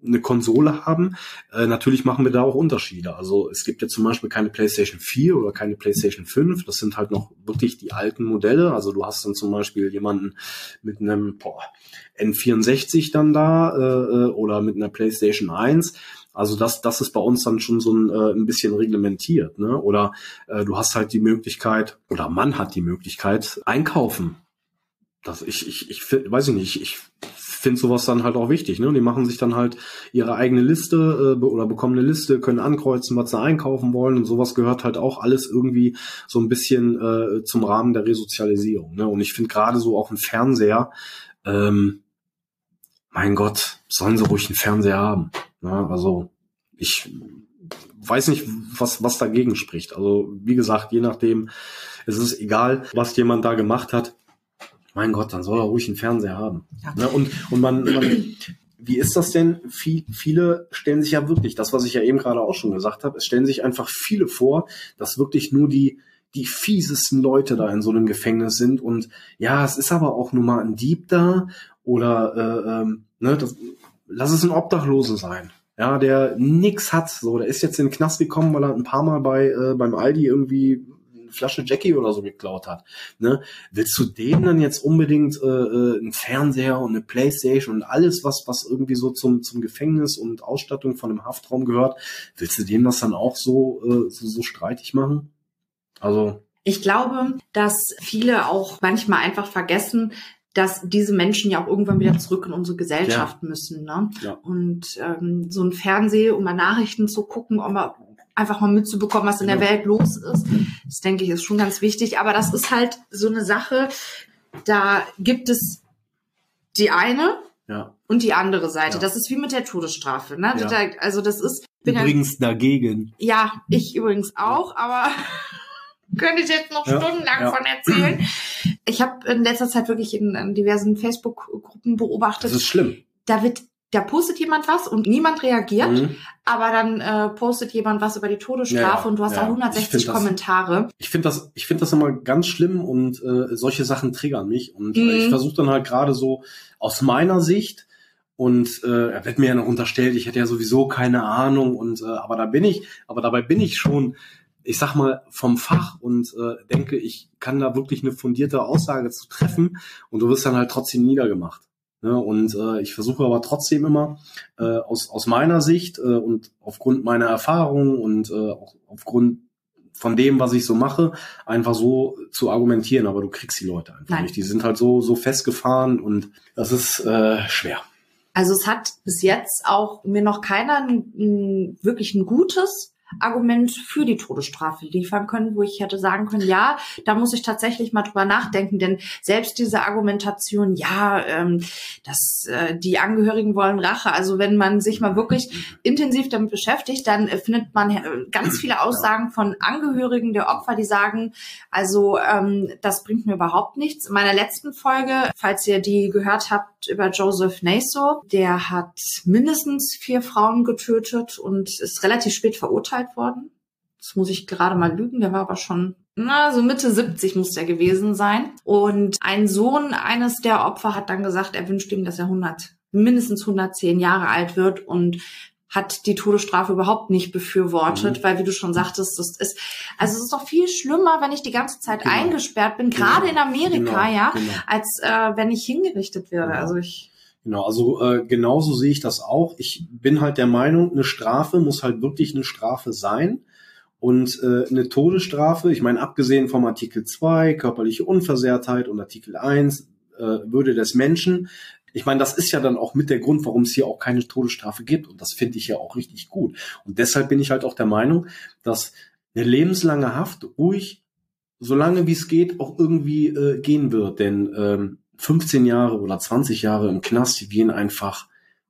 eine Konsole haben. Äh, natürlich machen wir da auch Unterschiede. Also es gibt ja zum Beispiel keine PlayStation vier oder keine PlayStation fünf. Das sind halt noch wirklich die alten Modelle. Also du hast dann zum Beispiel jemanden mit einem boah, N vierundsechzig dann da äh, oder mit einer PlayStation eins. Also das, das ist bei uns dann schon so ein, äh, ein bisschen reglementiert, ne? Oder äh, du hast halt die Möglichkeit, oder man hat die Möglichkeit, einkaufen. Das, ich, ich, ich weiß ich nicht, ich finde sowas dann halt auch wichtig, ne? Die machen sich dann halt ihre eigene Liste äh, oder bekommen eine Liste, können ankreuzen, was sie einkaufen wollen, und sowas gehört halt auch alles irgendwie so ein bisschen äh, zum Rahmen der Resozialisierung, ne? Und ich finde gerade so auch ein Fernseher, ähm, mein Gott, sollen sie ruhig einen Fernseher haben, ne? Also ich weiß nicht, was was dagegen spricht. Also wie gesagt, je nachdem, es ist egal, was jemand da gemacht hat. Mein Gott, dann soll er ruhig einen Fernseher haben. Ja. Ne? Und, und man, man, wie ist das denn? Viel, viele stellen sich ja wirklich, das, was ich ja eben gerade auch schon gesagt habe, es stellen sich einfach viele vor, dass wirklich nur die, die fiesesten Leute da in so einem Gefängnis sind. Und ja, es ist aber auch nur mal ein Dieb da oder, äh, ähm, ne, das, lass es ein Obdachloser sein. Ja, der nix hat. So, der ist jetzt in den Knast gekommen, weil er ein paar Mal bei, äh, beim Aldi irgendwie Flasche Jackie oder so geklaut hat. Ne? Willst du dem dann jetzt unbedingt äh, einen Fernseher und eine Playstation und alles, was was irgendwie so zum zum Gefängnis und Ausstattung von einem Haftraum gehört, willst du dem das dann auch so äh, so, so streitig machen? Also ich glaube, dass viele auch manchmal einfach vergessen, dass diese Menschen ja auch irgendwann wieder zurück in unsere Gesellschaft ja. müssen. Ne? Ja. Und ähm, so ein Fernsehen, um mal Nachrichten zu gucken, um mal einfach mal mitzubekommen, was in der Welt los ist. Das, denke ich, ist schon ganz wichtig. Aber das ist halt so eine Sache, da gibt es die eine ja. und die andere Seite. Ja. Das ist wie mit der Todesstrafe. Ne? Ja. Da, also das ist übrigens ja, dagegen. Ja, ich übrigens auch, aber könnte ich jetzt noch ja. stundenlang ja. von erzählen. Ich habe in letzter Zeit wirklich in, in diversen Facebook-Gruppen beobachtet. Das ist schlimm. Da wird Da postet jemand was und niemand reagiert, mhm. aber dann äh, postet jemand was über die Todesstrafe ja, ja, und du hast ja. da hundertsechzig ich Kommentare. Das, ich finde das, ich finde das immer ganz schlimm und äh, solche Sachen triggern mich und mhm. äh, ich versuche dann halt gerade so aus meiner Sicht und äh, er wird mir ja noch unterstellt, ich hätte ja sowieso keine Ahnung und äh, aber da bin ich, aber dabei bin ich schon, ich sag mal, vom Fach und äh, denke, ich kann da wirklich eine fundierte Aussage zu treffen und du wirst dann halt trotzdem niedergemacht. Ja, und äh, ich versuche aber trotzdem immer äh, aus aus meiner Sicht äh, und aufgrund meiner Erfahrung und äh, auch aufgrund von dem, was ich so mache, einfach so zu argumentieren. Aber du kriegst die Leute einfach Nein. nicht. Die sind halt so so festgefahren und das ist äh, schwer. Also es hat bis jetzt auch mir noch keiner ein, ein, wirklich ein gutes Argument für die Todesstrafe liefern können, wo ich hätte sagen können, ja, da muss ich tatsächlich mal drüber nachdenken, denn selbst diese Argumentation, ja, ähm, dass äh, die Angehörigen wollen Rache, also wenn man sich mal wirklich intensiv damit beschäftigt, dann äh, findet man äh, ganz viele Aussagen von Angehörigen der Opfer, die sagen, also ähm, das bringt mir überhaupt nichts. In meiner letzten Folge, falls ihr die gehört habt über Joseph Naso, der hat mindestens vier Frauen getötet und ist relativ spät verurteilt worden. Das muss ich gerade mal lügen, der war aber schon, na, so Mitte siebzig muss der gewesen sein. Und ein Sohn eines der Opfer hat dann gesagt, er wünscht ihm, dass er hundert, mindestens hundertzehn Jahre alt wird und hat die Todesstrafe überhaupt nicht befürwortet, mhm. weil, wie du schon sagtest, das ist, also es ist doch viel schlimmer, wenn ich die ganze Zeit genau. eingesperrt bin, gerade genau. in Amerika, genau. ja, genau. als äh, wenn ich hingerichtet werde. Genau. Also ich Genau, also äh, genauso sehe ich das auch. Ich bin halt der Meinung, eine Strafe muss halt wirklich eine Strafe sein. Und äh, eine Todesstrafe, ich meine, abgesehen vom Artikel zwei, körperliche Unversehrtheit und Artikel eins, äh, Würde des Menschen, ich meine, das ist ja dann auch mit der Grund, warum es hier auch keine Todesstrafe gibt. Und das finde ich ja auch richtig gut. Und deshalb bin ich halt auch der Meinung, dass eine lebenslange Haft ruhig, so lange wie es geht, auch irgendwie äh, gehen wird. Denn ähm, fünfzehn Jahre oder zwanzig Jahre im Knast, die gehen einfach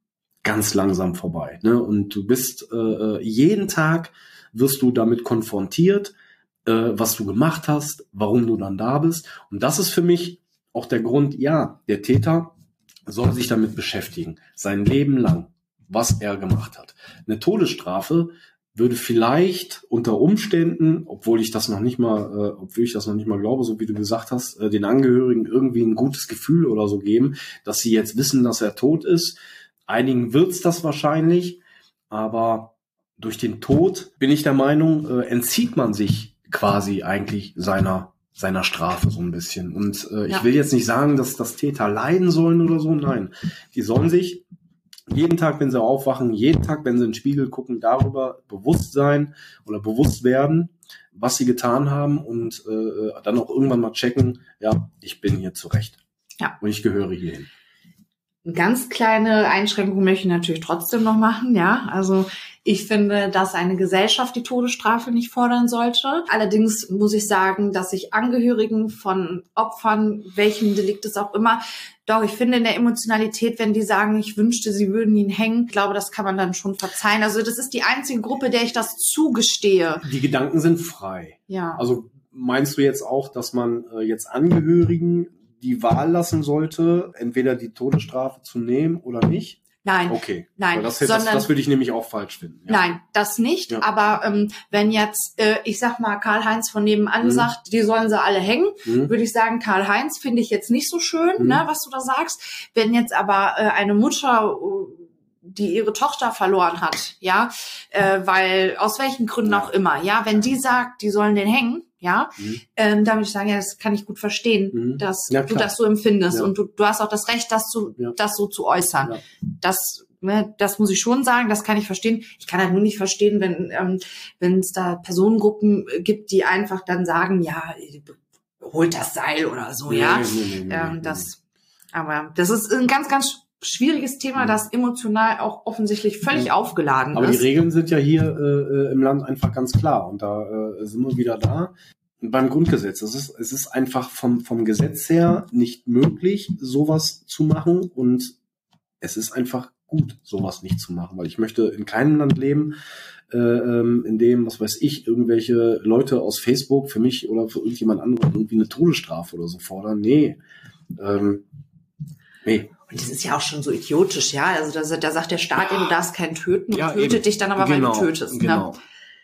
ganz langsam vorbei. Ne? Und du bist äh, jeden Tag wirst du damit konfrontiert, äh, was du gemacht hast, warum du dann da bist. Und das ist für mich auch der Grund, ja, der Täter soll sich damit beschäftigen, sein Leben lang, was er gemacht hat. Eine Todesstrafe würde vielleicht unter Umständen, obwohl ich das noch nicht mal, äh, obwohl ich das noch nicht mal glaube, so wie du gesagt hast, äh, den Angehörigen irgendwie ein gutes Gefühl oder so geben, dass sie jetzt wissen, dass er tot ist. einigen wird's das wahrscheinlich, aber durch den Tod, bin ich der Meinung, äh, entzieht man sich quasi eigentlich seiner seiner Strafe so ein bisschen. Und äh, ich Ja. will jetzt nicht sagen, dass das Täter leiden sollen oder so. Nein, die sollen sich jeden Tag, wenn sie aufwachen, jeden Tag, wenn sie in den Spiegel gucken, darüber bewusst sein oder bewusst werden, was sie getan haben und äh, dann auch irgendwann mal checken, ja, ich bin hier zurecht. Ja. Und ich gehöre hierhin. Eine ganz kleine Einschränkung möchte ich natürlich trotzdem noch machen, ja. Also ich finde, dass eine Gesellschaft die Todesstrafe nicht fordern sollte. Allerdings muss ich sagen, dass ich Angehörigen von Opfern, welchem Delikt es auch immer, doch, ich finde in der Emotionalität, wenn die sagen, ich wünschte, sie würden ihn hängen, ich glaube, das kann man dann schon verzeihen. Also das ist die einzige Gruppe, der ich das zugestehe. Die Gedanken sind frei. Ja. Also meinst du jetzt auch, dass man äh, jetzt Angehörigen die Wahl lassen sollte, entweder die Todesstrafe zu nehmen oder nicht? Nein. Okay. Nein, Weil das, das, sondern- das würde ich nämlich auch falsch finden. Ja. Nein, das nicht. Ja. Aber ähm, wenn jetzt, äh, ich sag mal, Karl-Heinz von nebenan Mhm. sagt, die sollen sie alle hängen, Mhm. würde ich sagen, Karl-Heinz finde ich jetzt nicht so schön, Mhm. ne, was du da sagst. Wenn jetzt aber äh, eine Mutter, äh, die ihre Tochter verloren hat, ja, äh, weil aus welchen Gründen Ja. auch immer, ja, wenn die sagt, die sollen den hängen, ja, Mhm. ähm, da würde ich sagen, ja, das kann ich gut verstehen, Mhm. dass Ja, du klar. das so empfindest Ja. und du, du hast auch das Recht, das zu, Ja. das so zu äußern. Ja. Das, ne, das muss ich schon sagen, das kann ich verstehen. Ich kann halt nur nicht verstehen, wenn ähm, wenn es da Personengruppen gibt, die einfach dann sagen, ja, holt das Seil oder so, ja. Nee, nee, nee, nee, ähm, nee. das, aber das ist ein ganz, ganz schwieriges Thema, Mhm. das emotional auch offensichtlich völlig aufgeladen Aber die ist. Regeln sind ja hier äh, äh, im Land einfach ganz klar. Und da äh, sind wir wieder da. Beim Grundgesetz. Es ist, es ist einfach vom, vom Gesetz her nicht möglich, sowas zu machen. Und es ist einfach gut, sowas nicht zu machen. Weil ich möchte in keinem Land leben, äh, ähm, in dem, was weiß ich, irgendwelche Leute aus Facebook für mich oder für irgendjemand anderen irgendwie eine Todesstrafe oder so fordern. Nee. Ähm, nee. Und das ist ja auch schon so idiotisch, ja. Also da, da sagt der Staat, ja, du darfst keinen töten und Ja, tötet eben. dich dann aber, Genau, weil du tötest. Genau. Ne?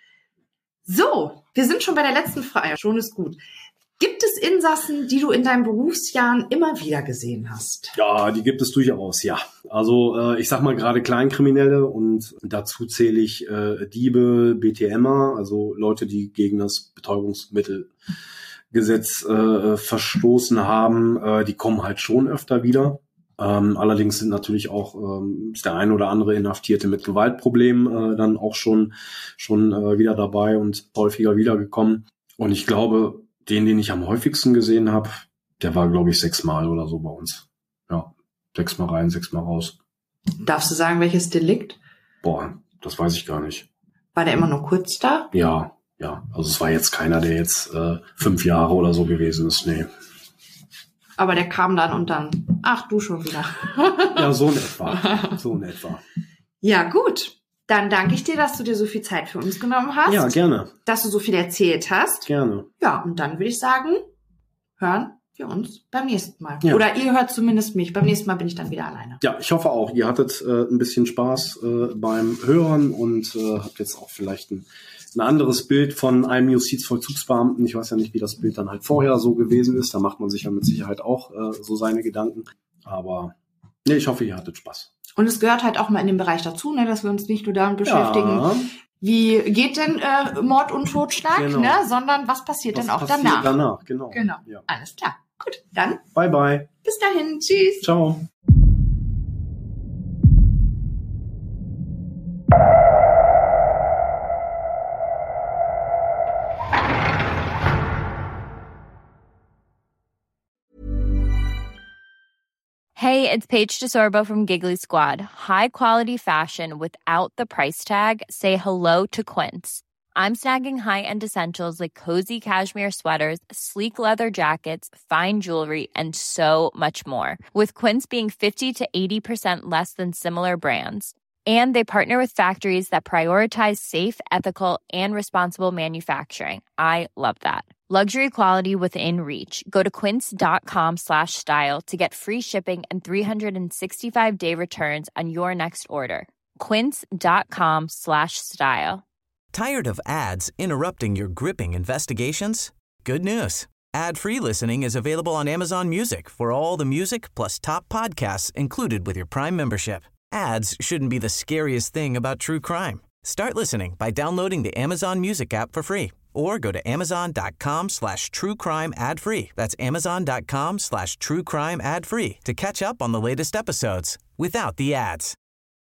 So, wir sind schon bei der letzten Frage. Schon ist gut. Gibt es Insassen, die du in deinen Berufsjahren immer wieder gesehen hast? Ja, die gibt es durchaus, ja. Also äh, ich sag mal gerade Kleinkriminelle und dazu zähle ich äh, Diebe, B T Emer, also Leute, die gegen das Betäubungsmittelgesetz äh, verstoßen haben, äh, die kommen halt schon öfter wieder. Ähm, allerdings sind natürlich auch ähm, ist der ein oder andere Inhaftierte mit Gewaltproblemen äh, dann auch schon schon äh, wieder dabei und häufiger wiedergekommen. Und ich glaube, den, den ich am häufigsten gesehen habe, der war, glaube ich, sechsmal oder so bei uns. Ja, sechsmal rein, sechsmal raus. Darfst du sagen, welches Delikt? Boah, das weiß ich gar nicht. War der immer nur kurz da? Ja, ja. Also es war jetzt keiner, der jetzt äh, fünf Jahre oder so gewesen ist. Nee. Aber der kam dann und dann, ach, du schon wieder. Ja, so in etwa. So in etwa. Ja, gut. Dann danke ich dir, dass du dir so viel Zeit für uns genommen hast. Ja, gerne. Dass du so viel erzählt hast. Gerne. Ja, und dann würde ich sagen, hören wir uns beim nächsten Mal. Ja. Oder ihr hört zumindest mich. Beim nächsten Mal bin ich dann wieder alleine. Ja, ich hoffe auch, ihr hattet äh, ein bisschen Spaß äh, beim Hören und äh, habt jetzt auch vielleicht ein, ein anderes Bild von einem Justizvollzugsbeamten. Ich weiß ja nicht, wie das Bild dann halt vorher so gewesen ist. Da macht man sich ja mit Sicherheit auch äh, so seine Gedanken. Aber nee, ich hoffe, ihr hattet Spaß. Und es gehört halt auch mal in den Bereich dazu, ne, dass wir uns nicht nur damit beschäftigen, Ja, wie geht denn äh, Mord und Totschlag, Genau. ne, sondern was passiert was denn auch passiert danach. danach? Genau. Genau. Ja. Alles klar. Gut, dann Bye, bye. bis dahin. Tschüss. Ciao. Hey, it's Paige DeSorbo from Giggly Squad. High quality fashion without the price tag. Say hello to Quince. I'm snagging high-end essentials like cozy cashmere sweaters, sleek leather jackets, fine jewelry, and so much more. With Quince being fifty to eighty percent less than similar brands. And they partner with factories that prioritize safe, ethical, and responsible manufacturing. I love that. Luxury quality within reach. Go to quince.com slash style to get free shipping and three sixty-five day returns on your next order. Quince.com slash style. Tired of ads interrupting your gripping investigations? Good news. Ad-free listening is available on Amazon Music for all the music plus top podcasts included with your Prime membership. Ads shouldn't be the scariest thing about true crime. Start listening by downloading the Amazon Music app for free or go to amazon.com slash true crime ad free. That's amazon.com slash true crime ad free to catch up on the latest episodes without the ads.